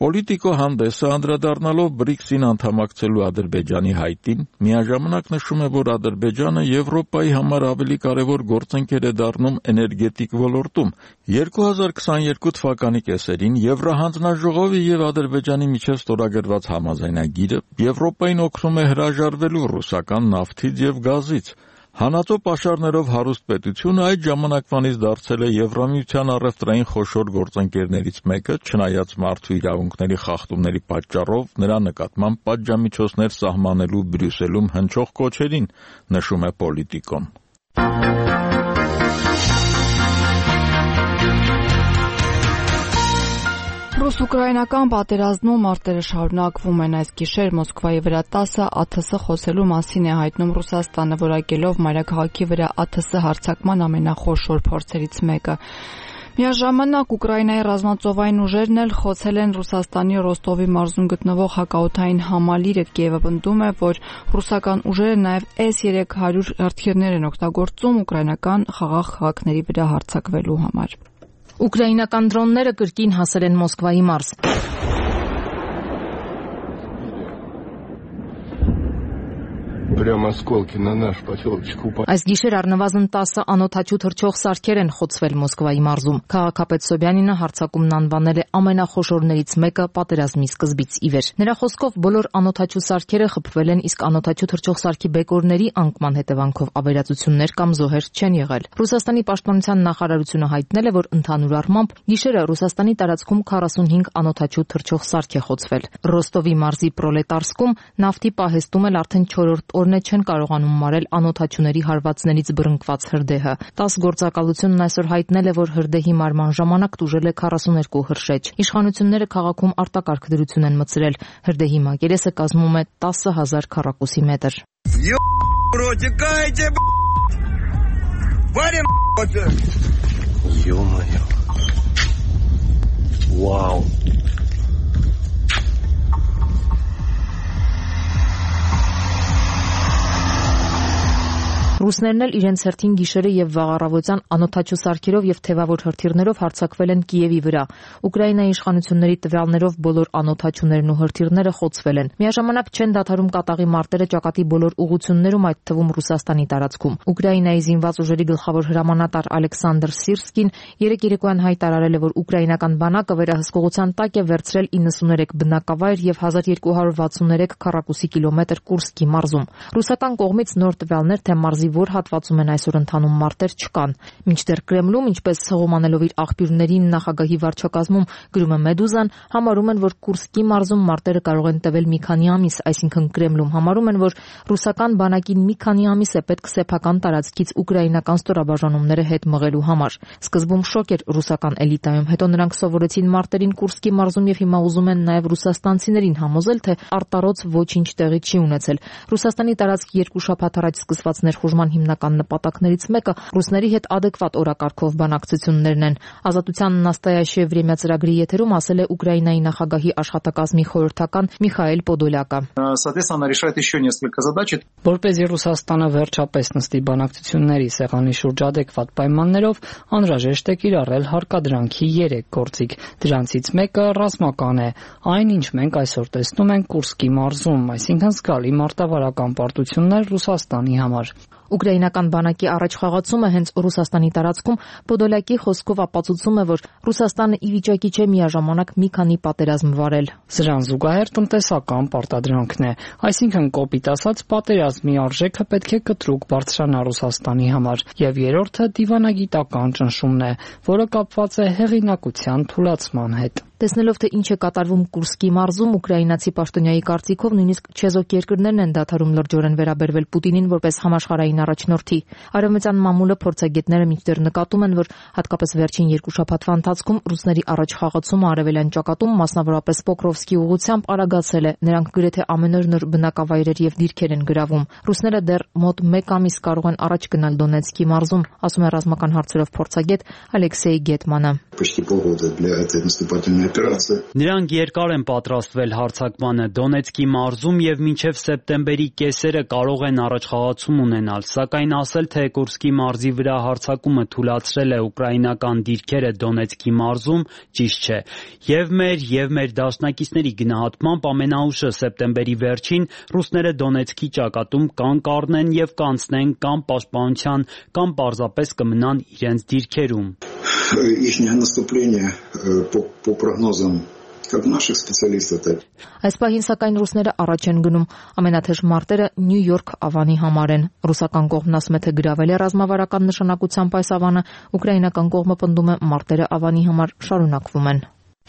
Պոլիտիկո հանդեսը անդրադառնալով բրիքսին անդամակցելու Ադրբեջանի հայտին, միաժամանակ նշում է, որ Ադրբեջանը Եվրոպայի համար ավելի կարևոր գործընկեր է դառնում էներգետիկ ոլորտում։ երկու հազար քսաներկու թվականի կեսերին Եվրահանձնաժողովի եւ Ադրբեջանի միջև ստորագրված համաձայնագիրը Եվրոպային օգնում է հրաժարվելու ռուսական նավթից եւ գազից։ Հանածո պաշարներով հարուստ պետությունը այդ ժամանակվանից դարձել է Եվրամիության առևտրային խոշոր գործընկերներից մեկը, չնայած մարդու իրավունքների խախտումների պատճառով նրա նկատմամբ պատժամիջոցներ սահմանելու Բրյուսելում հնչող կոչերին, նշում է Պոլիտիկոն։ Ռուս-ուկրաինական պատերազմում մարտերը շարունակվում են։ Այս գիշեր Մոսկվայի վրա տասը ԱԹՍ խոսելու մասին է հայտնում Ռուսաստանը, որակելով մայրաքաղաքի վրա ԱԹՍ հարձակման ամենախոշոր փորձերից մեկը։ Միաժամանակ Ուկրաինայի ռազմածովային ուժերն էլ խոցել են Ռուսաստանի Ռոստովի մարզում գտնվող հակաօդային համալիրը։ Կիևը պնդում է, որ ռուսական ուժերը նաև էս երեք հարյուր հրթիռներ են օգտագործում ուկրաինական խաղաղ քաղաքների վրա հարձակվելու համար։ Ուկրաինական դրոնները կրկին հասել են Մոսկվայի մարզ։ Այս գիշեր առնվազն տասը անօդաչու թռչող սարքեր են խոցվել Մոսկվայի մարզում։ Քաղաքապետ Սոբյանինը հարձակումն անվանել է ամենախոշորներից մեկը պատերազմի սկզբից ի վեր։ Նրա խոսքով բոլոր անօդաչու սարքերը խփվել են, իսկ անօդաչու թռչող սարքի բեկորների անկման հետևանքով ավերածություններ կամ զոհեր չեն եղել։ Ռուսաստանի պաշտպանության նախարարությունը հայտնել է, որ ընդհանուր առմամբ գիշերը Ռուսաստանի տարածքում քառասունհինգ անօդաչու թռչող սարք է խոցվել։ Ռոստովի մարզի Պրոլետարսկում նավթի պահեստում էլ արդեն չորրորդ օրն է չեն կարողանում մարել անօդաչուների հարվածներից բռնկված հրդեհը։ տաս գործակալությունն այսօր հայտնել է, որ հրդեհի մարման ժամանակ տուժել է քառասուներկու հրշեջ։ Իշխանությունները քաղաքում արտակարգ դրություն են մտցրել։ Հրդեհի մակերեսը կազմում է տասը հազար քառակուսի մետր։ Վաու։ Ռուսներն էլ իրենց հերթին գիշերը եւ վաղառավոտյան անօդաչու սարքերով եւ թևավոր հրթիռներով հարձակվել են Կիևի վրա։ Ուկրաինայի իշխանությունների տվյալներով բոլոր անօդաչուներն ու հրթիռները խոցվել են։ Միաժամանակ չեն դադարում կատաղի մարտերը ճակատի բոլոր ուղություններում, այդ թվում Ռուսաստանի տարածքում։ Ուկրաինայի զինված ուժերի գլխավոր հրամանատար Ալեքսանդր Սիրսկին երեկ երեկոյան հայտարարել է, որ ուկրաինական բանակը վերահսկողության տակ է վերցրել իննսուներեք բնակավայր եւ հազար երկու հարյուր վաթսուներեք քառակուսի կիլոմետր Կուրսկի մարզում։ Ռուսական կողմից նոր տվյալներ, թե մարզի որ հատվածում են այսօր ընթանում մարտեր չկան։ Մինչդեռ Կրեմլում, ինչպես հողոմանելով իր աղբյուրներին նախագահի վարչակազմում գրում է Մեդուզան, համարում են, որ Կուրսկի մարզում մարտերը կարող են տևել մի քանի ամիս, այսինքն Կրեմլում համարում են, որ ռուսական բանակին մի քանի ամիս է պետք սեփական տարածքից ուկրաինական ստորաբաժանումները հետ մղելու համար։ Սկզբում շոկ էր ռուսական էլիտայում, հետո նրանք սովորեցին մարտերին Կուրսկի մարզում եւ հիմա ուզում են նաեւ ռուսաստանցիներին համոզել, թե արտառոց ոչինչ տեղի չի ունեցել։ Ռուսաստանի տարածք երկու շաբաթ առաջ սկսված ներխուժման հիմնական նպատակներից մեկը ռուսների հետ adekvat օրակարգով բանակցություններն են։ Ազատության նաստայաշե վրեմյա ծրագրի եթերում ասել է Ուկրաինայի նախագահի աշխատակազմի խորհրդական Միխայել Պոդոլյակը։ Соответственно, решает еще несколько задач. Որպեսզի Ռուսաստանը վերջապես նստի բանակցությունների սեղանի շուրջ adekvat պայմաններով, անհրաժեշտ է կիրառել հարկադրանքի երեք գործիք։ Դրանցից մեկը ռազմական է, այն ինչ մենք այսօր տեսնում ենք Կուրսկի մարզում, այսինքն զգալի մարտավարական պարտություններ Ռուսաստանի համար։ Ուկրաինական բանակի առաջխաղացումը հենց Ռուսաստանի տարածքում Պոդոլյակի խոսքով ապացուցում է, որ Ռուսաստանը ի վիճակի չէ միաժամանակ մի քանի պատերազմ վարել։ Սրան զուգահեռ տնտեսական պարտադրանքն է, այսինքն կոպիտ ասած պատերազմի արժեքը պետք է կտրուկ բարձրանա Ռուսաստանի համար, եւ երրորդը դիվանագիտական ճնշումն է, որը կապված է հեղինակության թուլացման հետ։ Տեսնելով, թե ինչ է կատարվում Կուրսկի մարզում, ուկրաինացի պաշտոնյայի կարծիքով նույնիսկ չեզոք երկրներն են դադարում լրջորեն վերաբերվել Պուտինին որպես համաշխարհային առաջնորդի։ Արևմտյան մամուլը փորձագետները մինչդեռ նկատում են, որ հատկապես վերջին երկու շաբաթվա ընթացքում ռուսների առաջխաղացումը արևելյան ճակատում, մասնավորապես Պոկրովսկի ուղղությամբ, արագացել է։ Նրանք գրեթե ամեն օր նոր բնակավայրեր եւ դիրքեր են գրավում։ Ռուսները դեռ մոտ մեկ ամիս կարող են առաջ գնալ Դոնեցկի մարզում, ասում է ռազմական հարցերով փորձագետ Ալեքսեյ Գետմանը։ Նրանք երկար են պատրաստվել հարձակմանը Դոնեցկի մարզում եւ մինչեւ սեպտեմբերի կեսերը կարող են առաջխաղացում ունենալ։ տալ, սակայն ասել, թե Կուրսկի մարզի վրա հարձակումը թույլատրել է ուկրաինական դիրքերը Դոնեցկի մարզում, ճիշտ չէ։ Եվ մեր, եւ մեր դաշնակիցների գնահատմամբ ամենաուշը սեպտեմբերի վերջին ռուսները Դոնեցկի ճակատում կան կառնեն եւ կանցնեն կամ պաշտպանության, կամ պարզապես կմնան իրենց դիրքերում։ Ихнее наступление по, по прогнозам как наших специалистов. Այս պահին սակայն ռուսները առաջ են գնում։ Ամենաթեժ մարտերը Նյու Յորք ավանի համար են։ Ռուսական կողմն ասում է, թե գրավել է ռազմավարական նշանակությամբ այս ավանը, ուկրաինական կողմը պնդում է մարտերը ավանի համար շարունակվում են։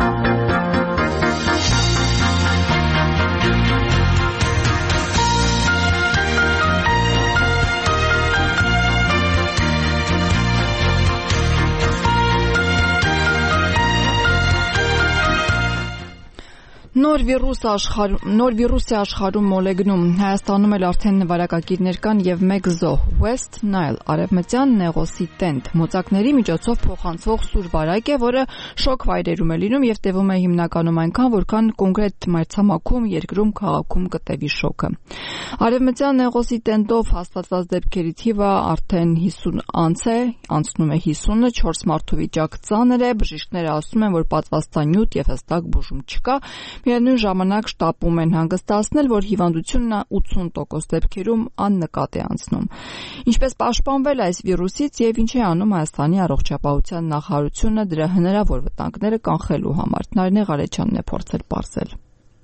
Նոր վիրուս աշխարհում, նոր վիրուսի աշխարհում մոլեգնում Հայաստանում էլ արդեն նվարակագիրներ կան եւ մեկ զոհ West Nile արևմտյան նեղոսի տենտ մոծակների միջոցով փոխանցվող սուր վարակ է, որը շոկ վայրերում է լինում եւ տևում է հիմնականում այնքան, որքան կոնկրետ մայրցամաքում, երկրում, քաղաքում կտևի շոկը։ Արևմտյան նեղոսի տենտով հաստատված դեպքերի թիվը արդեն հիսուն անց է, անցնում է հիսունը, չորս մարդու վիճակ ծանր է, բժիշկները ասում են, որ պատվաստանյութ եւ հստակ բուժում չկա։ Միևնույն ժամանակ շտապում են հանգստացնել, որ հիվանդությունն ութսուն տոկոս դեպքերում աննկատ է անցնում։ Ինչպես պաշտպանվել այս վիրուսից եւ ինչ է անում Հայաստանի առողջապահության նախարարությունը դրա հնարավոր վտանգները կանխելու համար։ Նարինե Ղարեչյանն է փորձել պարզել։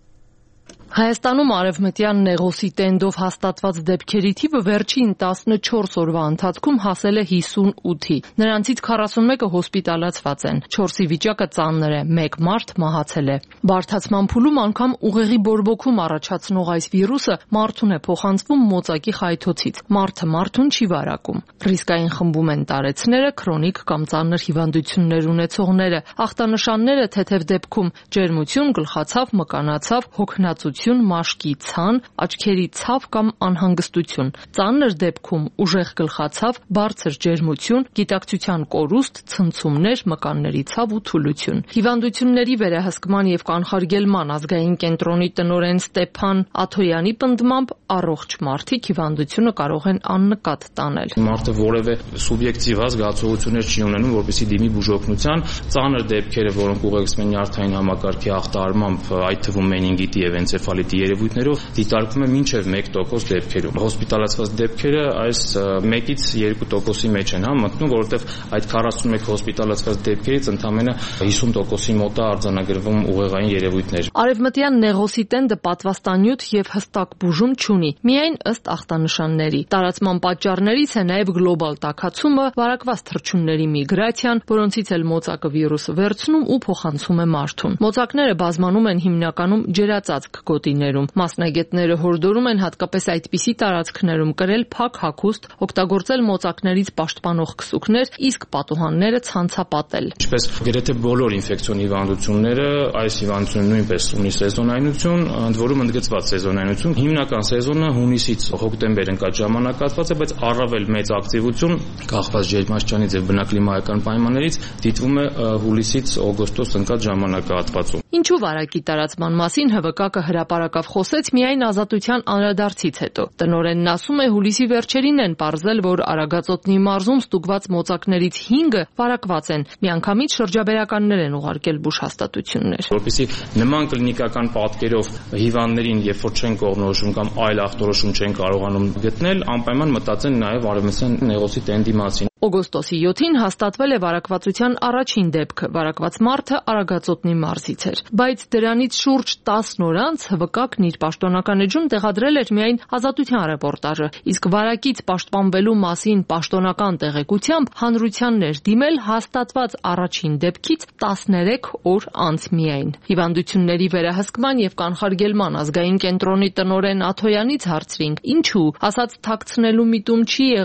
Հայաստանում արևմտյան նեղոսի տենդով հաստատված դեպքերի թիվը վերջին տասնչորս օրվա ընթացքում հասել է հիսունութի։ Նրանցից քառասունմեկը հոսպիտալացված են, չորսի վիճակը ծանր է, մեկ մարդ մահացել է։ Բարդացման փուլում անգամ ուղեղի բորբոքում առաջացնող այս վիրուսը մարդուն է փոխանցվում մոծակի խայթոցից։ Մարդը մարդուն չի վարակում։ Ռիսկային խմբում են տարեցները, քրոնիկ կամ ծանր հիվանդություններ ունեցողները։ Ախտանշանները թեթև դեպքում ջերմություն, գլխացավ, մկանացավ, հոգնածություն, մաշկի ցան, աչքերի ցավ կամ անհանգստություն, ծանր դեպքում ուժեղ գլխացավ, բարձր ջերմություն, գիտակցության կորուստ, ցնցումներ, մկանների ցավ ու թուլություն։ Հիվանդությունների վերահսկման եւ կանխարգելման ազգային կենտրոնի տնօրեն Ստեփան Աթոյանի պնդմամբ առողջ մարդիկ հիվանդությունը կարող են աննկատ տանել։ Մարդը որևէ սուբյեկտիվ զգացողություններ չի ունենում, որպեսզի դիմի բուժօգնության, ծանր դեպքերը, որոնք ուղեկցվում են նյարդային համակարգի ախտարմամբ, այդ թվում մենինգիտի եւ էնցեֆալիտի երևույթներով, դիտարկվում է մինչև մեկ տոկոս դեպքերում։ Հոսպիտալացված դեպքերը այս մեկից երկու տոկոսի մեջ են մտնում, որովհետեւ այդ քառասունմեկ հոսպիտալացված դեպքերից ընդամենը հիսուն տոկոսի մոտ է արձանագրվում ուղեղային երևույթներ։ Արևմտյան նեղոսի տենդը պատվաստանյութ եւ հստակ բուժում չունի, միայն ըստ ախտանշանների։ Տարածման պատճառներից է նաեւ գլոբալ տաքացումը, վարակված թռչունների միգրացիան, որոնցից էլ մոծակը վիրուսը վերցնում ու փոխանցում է մարդուն։ Մոծակները բազմանում են հիմնականում ջրածածկ գոտիներում։ Մասնագետները հորդորում են հատկապես այդպիսի տարածքներում կրել փակ հագուստ, օգտագործել մոծակներից պաշտպանող քսուկներ, իսկ պատուհանները ցանցապատել։ Ինչպես գրեթե բոլոր ինֆեկցիոն հիվանդությունները, այս հիվանդությունը նույնպես ունի սեզոնայնություն, ընդ որում ընդգծված սեզոնայնություն։ Հիմնական սեզոնը հունիսից հոկտեմբեր ընկած ժամանակահատված է, բայց առավել մեծ ակտիվություն կախված ջերմաստիճանից եւ բնակլիմայական պայմաններից դիտվում է հուլիսից օգոստոս ընկած ժամանակահատվածում։ Ինչու վարակի տարածման մասին ՀՎԿ-ը հրապարակավ խոսեց միայն ազատության անդրադարձից հետո։ Տնօրենն ասում է, հուլիսի վերջերին են պարզել, որ Արագածոտնի մարզում ստուգված մոծակներից հինգը վարակված են։ Միանգամից շրջաբերականներ են ուղարկել բուժհաստատություններ։ Որպեսզի նման կլինիկական պատկերով հիվանդներին, երբ որ չեն կողմնորոշում կամ այլ ախտորոշում չեն կարողանում գտնել, անպայման մտածեն նաև արևմտյան նեղոսի տենդի մասին։ Օգոստոսի յոթին հաստատվել է վարակվածության առաջին դեպքը։ Վարակված մարդը Արագածոտնի մարզից էր, բայց դրանից շուրջ տասն օր անց ՀՎԿ-ն իր պաշտոնական էջում տեղադրել էր միայն ազատության ռեպորտաժը, իսկ վարակից պաշտպանվելու մասին պաշտոնական տեղեկությամբ հանրությանն էր դիմել հաստատված առաջին դեպքից տասներեք օր անց միայն։ Հիվանդությունների վերահսկման եւ կանխարգելման ազգային կենտրոնի տնօրեն Աթոյանից հարցրինք, ինչու, ասաց թաքցնելու միտում չի եղել,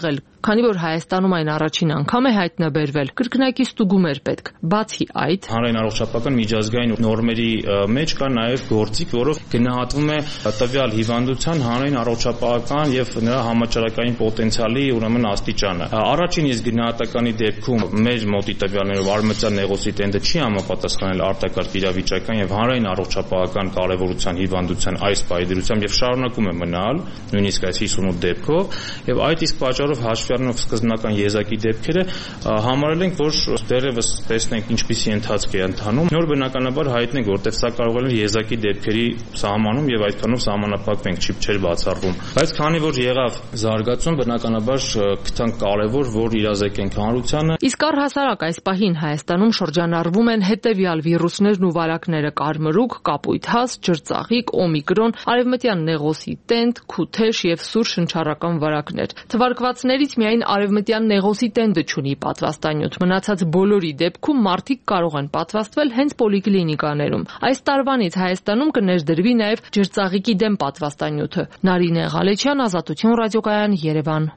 քանի որ Հայաստանում այն առաջին անգամ է հայտնաբերվել, կրկնակի ստուգում էր պետք։ Բացի այդ, հանրային առողջապահական միջազգային նորմերի մեջ կա նաև գործիք, որով գնահատվում է տվյալ հիվանդության հանրային առողջապահական եւ նրա համաճարակային պոտենցիալի ուրեմն աստիճանը։ Առաջին իսկ գնահատականի դեպքում մեր մոտի տվյալներով արևմտյան նեղոսի տենդը չի համապատասխանել արտակարգ իրավիճակական եւ հանրային առողջապահական կարեւորության հիվանդության այս պայդրությամբ եւ շարունակում է մնալ, նույնիսկ այս հիսունութ դեպքով, եւ այդ իսկ պատճառով հաշվի առնելով սկզբնական եզակի դեպքերը համարել ենք, որ դեռևս տեսնենք ինչպիսի ընթացք է ընթանում։ Նոր բնականաբար հայտնենք, որտեղ սա կարող է եզակի դեպքերի սահմանում եւ այդքանով սահմանափակվենք, չի չէր բացառվում։ Բայց քանի որ եղավ զարգացում, բնականաբար գտանք կարեւոր, որ իրազեկենք հանրությանը։ Իսկ առհասարակ այս պահին Հայաստանում շրջանառվում են հետեւյալ վիրուսներն ու վարակները՝ կարմրուկ, կապույտ հաս, ջրծաղիկ, օմիկրոն, արևմտյան նեղոսի տենդ, քութեշ եւ սուր շնչառական վարակներ։ Թվարկվածներից միայն արևմտյան նեղոսի տենդը չունի պատվաստանյութ։ Մնացած բոլորի դեպքում մարդիկ կարող են պատվաստվել հենց պոլիկլինիկաներում։ Այս տարվանից Հայաստանում կներդրվի նաեւ ջրծաղիկի դեմ պատվաստանյութը։ Նարինե Ղալեչյան, Ազատություն ռադիոկայան, Երևան։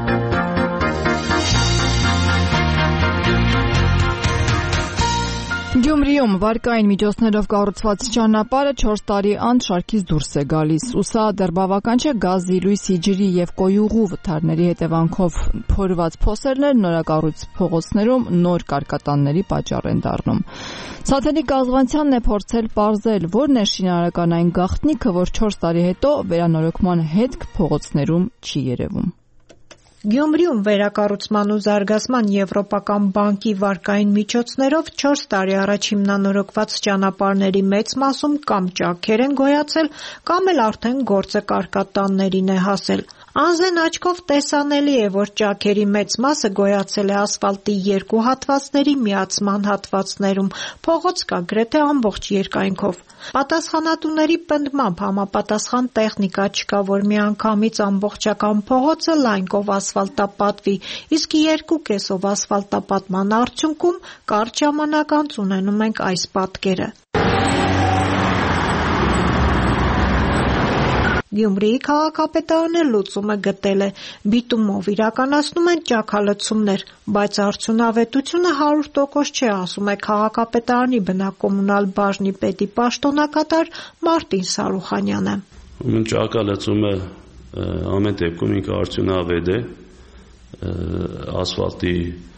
Գյումրիում վարկային միջոցներով կառուցված ճանապարհը չորս տարի անց շարքից դուրս է գալիս։ Ու սա դեռ բավական չէ գազի, լույսի, ջրի եւ կոյուղու վթարների հետևանքով փորված փոսերներ նորակառույց փողոցներում նոր կարկատանների պատճառ են դառնում։ Սաթենի Կազղանցյանն է փորձել պարզել, որն է շինարարական այն գաղտնիքը, որ չորս տարի հետո վերանորոգման հետք փողոցներում չի երևում։ Գյումրիում վերակառուցման ու զարգացման Եվրոպական բանկի վարկային միջոցներով չորս տարի առաջ հիմնանորոգված ճանապարհների մեծ մասում կամ ճաքեր են գոյացել, կամ էլ արդեն գործը կարկատաններին է հասել։ Անզեն աչքով տեսանելի է, որ ճաքերի մեծ մասը գոյացել է ասֆալտի երկու հատվածների միացման հատվածներում, փողոց կա գրեթե ամբողջ երկայնքով։ Պատասխանատուների պնդմամբ համապատասխան տեխնիկա չկա, որ միանգամից ամբողջական փողոցը լայնքով ասֆալտապատվի, իսկ երկու կեսով ասֆալտապատման արդյունքում կարճ ժամանակ անց ունենում ենք այս պատկերը։ Գյումրիի քաղաքապետարանը լուծումը գտել է, բիտումով իրականացնում են ճաքալցումներ, բայց արդյունավետությունը հարյուր տոկոս չէ, ասում է քաղաքապետարանի բնակոմունալ բաժնի պետի պաշտոնակատար Մարտին Սարուխանյանը։ Ուրեմն ճաքալցումը ամեն դեպքում ինքը արդյունավետ է, ասֆալտի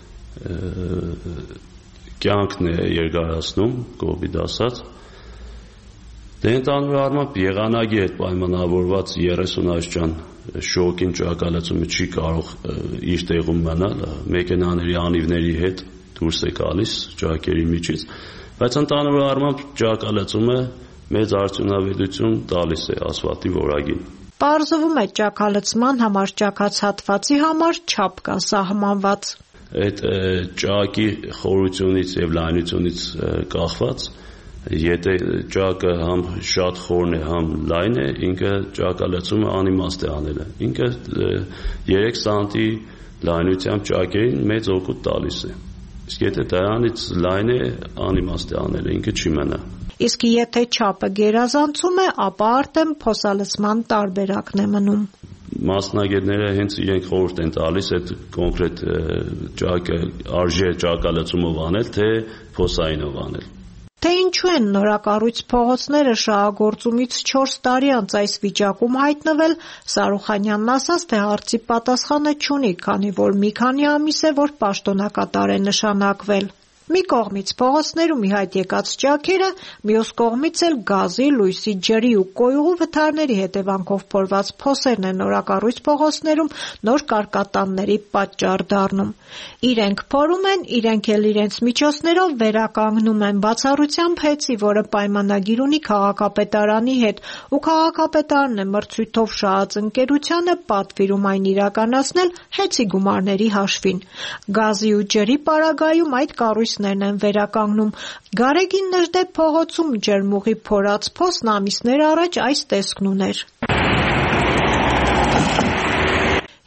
կյանքն է երկարացնում, կոպիտ ասած։ Դե ընդհանուր առմամբ եղանակի հետ պայմանավորված երեսուն աստիճան շոկին ճակալացումը չի կարող իր տեղում մնալ, մեքենաների անիվների հետ դուրս է գալիս ճակերի միջից, բայց ընդհանուր առմամբ ճակալացումը մեծ արդյունավետություն տալիս է ասֆալտի որակին։ Պարզվում է ճակալցման համար ճակած հատվածի համար չափ կա սահմանված։ Այդ ճակի խորությունից եւ լայնությունից կախված Եթե ճակը համ շատ խորն է, համ լայն է, ինքը ճակալացումը անիմաստ է անելը։ Ինքը երեք սանտի լայնությամբ ճակերին մեծ օգուտ տալիս է։ Իսկ եթե դրանից լայն է, անիմաստ է անելը, ինքը չի մնա։ Իսկ եթե չափը գերազանցում է, ապա արդեն փոսալցման տարբերակն է մնում։ Մասնագետները հենց իրենք խորհուրդ են տալիս այդ կոնկրետ ճակը արժե ճակալացումով անել, թե փոսայինով անել։ Թե ինչու են նորակառույց փողոցները շահագործումից չորս տարի անց այս վիճակում հայտնվել, Սարուխանյանն ասաց, թե հարցի պատասխանը չունի, քանի որ մի քանի ամիս է, որ պաշտոնակատար է նշանակվել։ Մի կողմից փողոցներում ի հայտ եկած ճաքերը, մյուս կողմից էլ գազի, լույսի, ջրի ու կոյուղու վթարների հետևանքով փորված փոսերն են նորակառույց փողոցներում նոր կարկատանների պատճառ դառնում։ Իրենք փորում են, իրենք էլ իրենց միջոցներով վերականգնում են, բացառությամբ Հեցի, որը պայմանագիր ունի քաղաքապետարանի հետ, ու քաղաքապետարն է մրցույթով շահած ընկերությանը պատվիրում այն իրականացնել Հեցի գումարների հաշվին։ Գազի ու ջրի պարագայում այդ կառույցներն են վերականգնում։ Գարեգին Նժդեփ փողոցում ջերմուղի փորած փոսն ամիսներ առաջ այս տեսքն ուներ։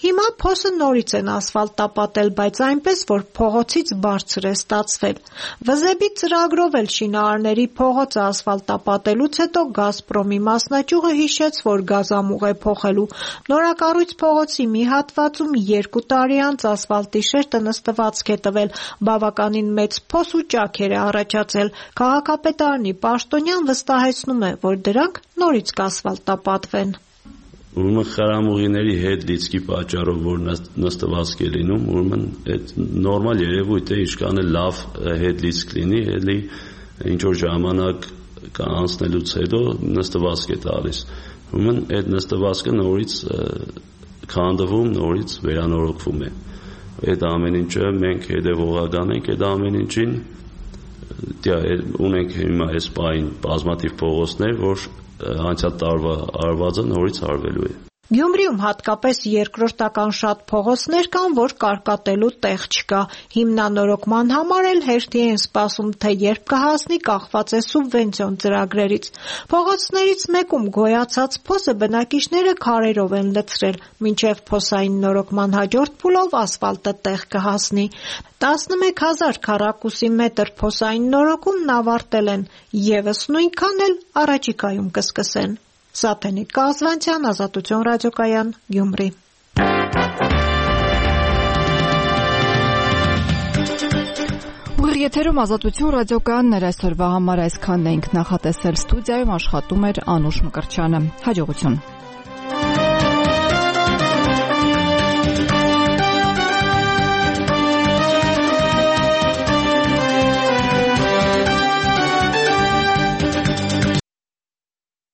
Հիմա փոսը նորից են ասֆալտապատել, բայց այնպես, որ փողոցից բարձր է ստացվել։ Վզեբի ծրագրով էլ շինարարների փողոցը ասֆալտապատելուց հետո Գազպրոմի մասնաճյուղը հիշեց, որ գազամուղ է փոխելու։ Նորակառույց փողոցի մի հատվածում երկու տարի անց ասֆալտի շերտը նստվածք է տվել, բավականին մեծ փոս ու ճաքեր է առաջացել։ Քաղաքապետարանի պաշտոնյան վստահեցնում է, որ դրանք նորից կասֆալտապատվեն։ Ուրեմն խրամուղիների հետ լիցքի պատճառով որ նստվածք է լինում, ուրեմն այդ նորմալ երևույթ է, ինչքան է լավ հետ լիցք լինի, էլի ինչ որ ժամանակ անցնելուց հետո նստվածք է տալիս։ Ուրեմն այդ նստվածքը նորից քանդվում, նորից վերանորոգվում է։ Այդ ամեն ինչը մենք հետևողական ենք, այդ ամեն ինչին դե ունենք հիմա այս պահին բազմաթիվ փողոցներ, որ անցյալ տարվա արվածը նորից արվելու է։ Գյումրիում հատկապես երկրորդական շատ փողոցներ կան, որ կարկատելու տեղ չկա։ Հիմնանորոգման համար էլ հերթի են սպասում, թե երբ կհասնի, կախված է սուբվենցիոն ծրագրերից։ Փողոցներից մեկում գոյացած փոսը բնակիչները քարերով են լցրել, մինչև փոսային նորոգման հաջորդ փուլով ասֆալտը տեղ կհասնի։ տասնմեկ հազար քառակուսի մետր փոսային նորոգումն ավարտել են, ևս նույնքան էլ առաջիկայում կսկսեն։ Սաթենիկ Կազվանցյան, Ազատություն ռադիոկայան, Գյումրի։ Ուղիղ եթերում Ազատություն ռադիոկայանն այսօրվա համար այսքանն էինք նախատեսել։ Ստուդիայում աշխատում էր Անուշ Մկրտչյանը։ Հաջողություն։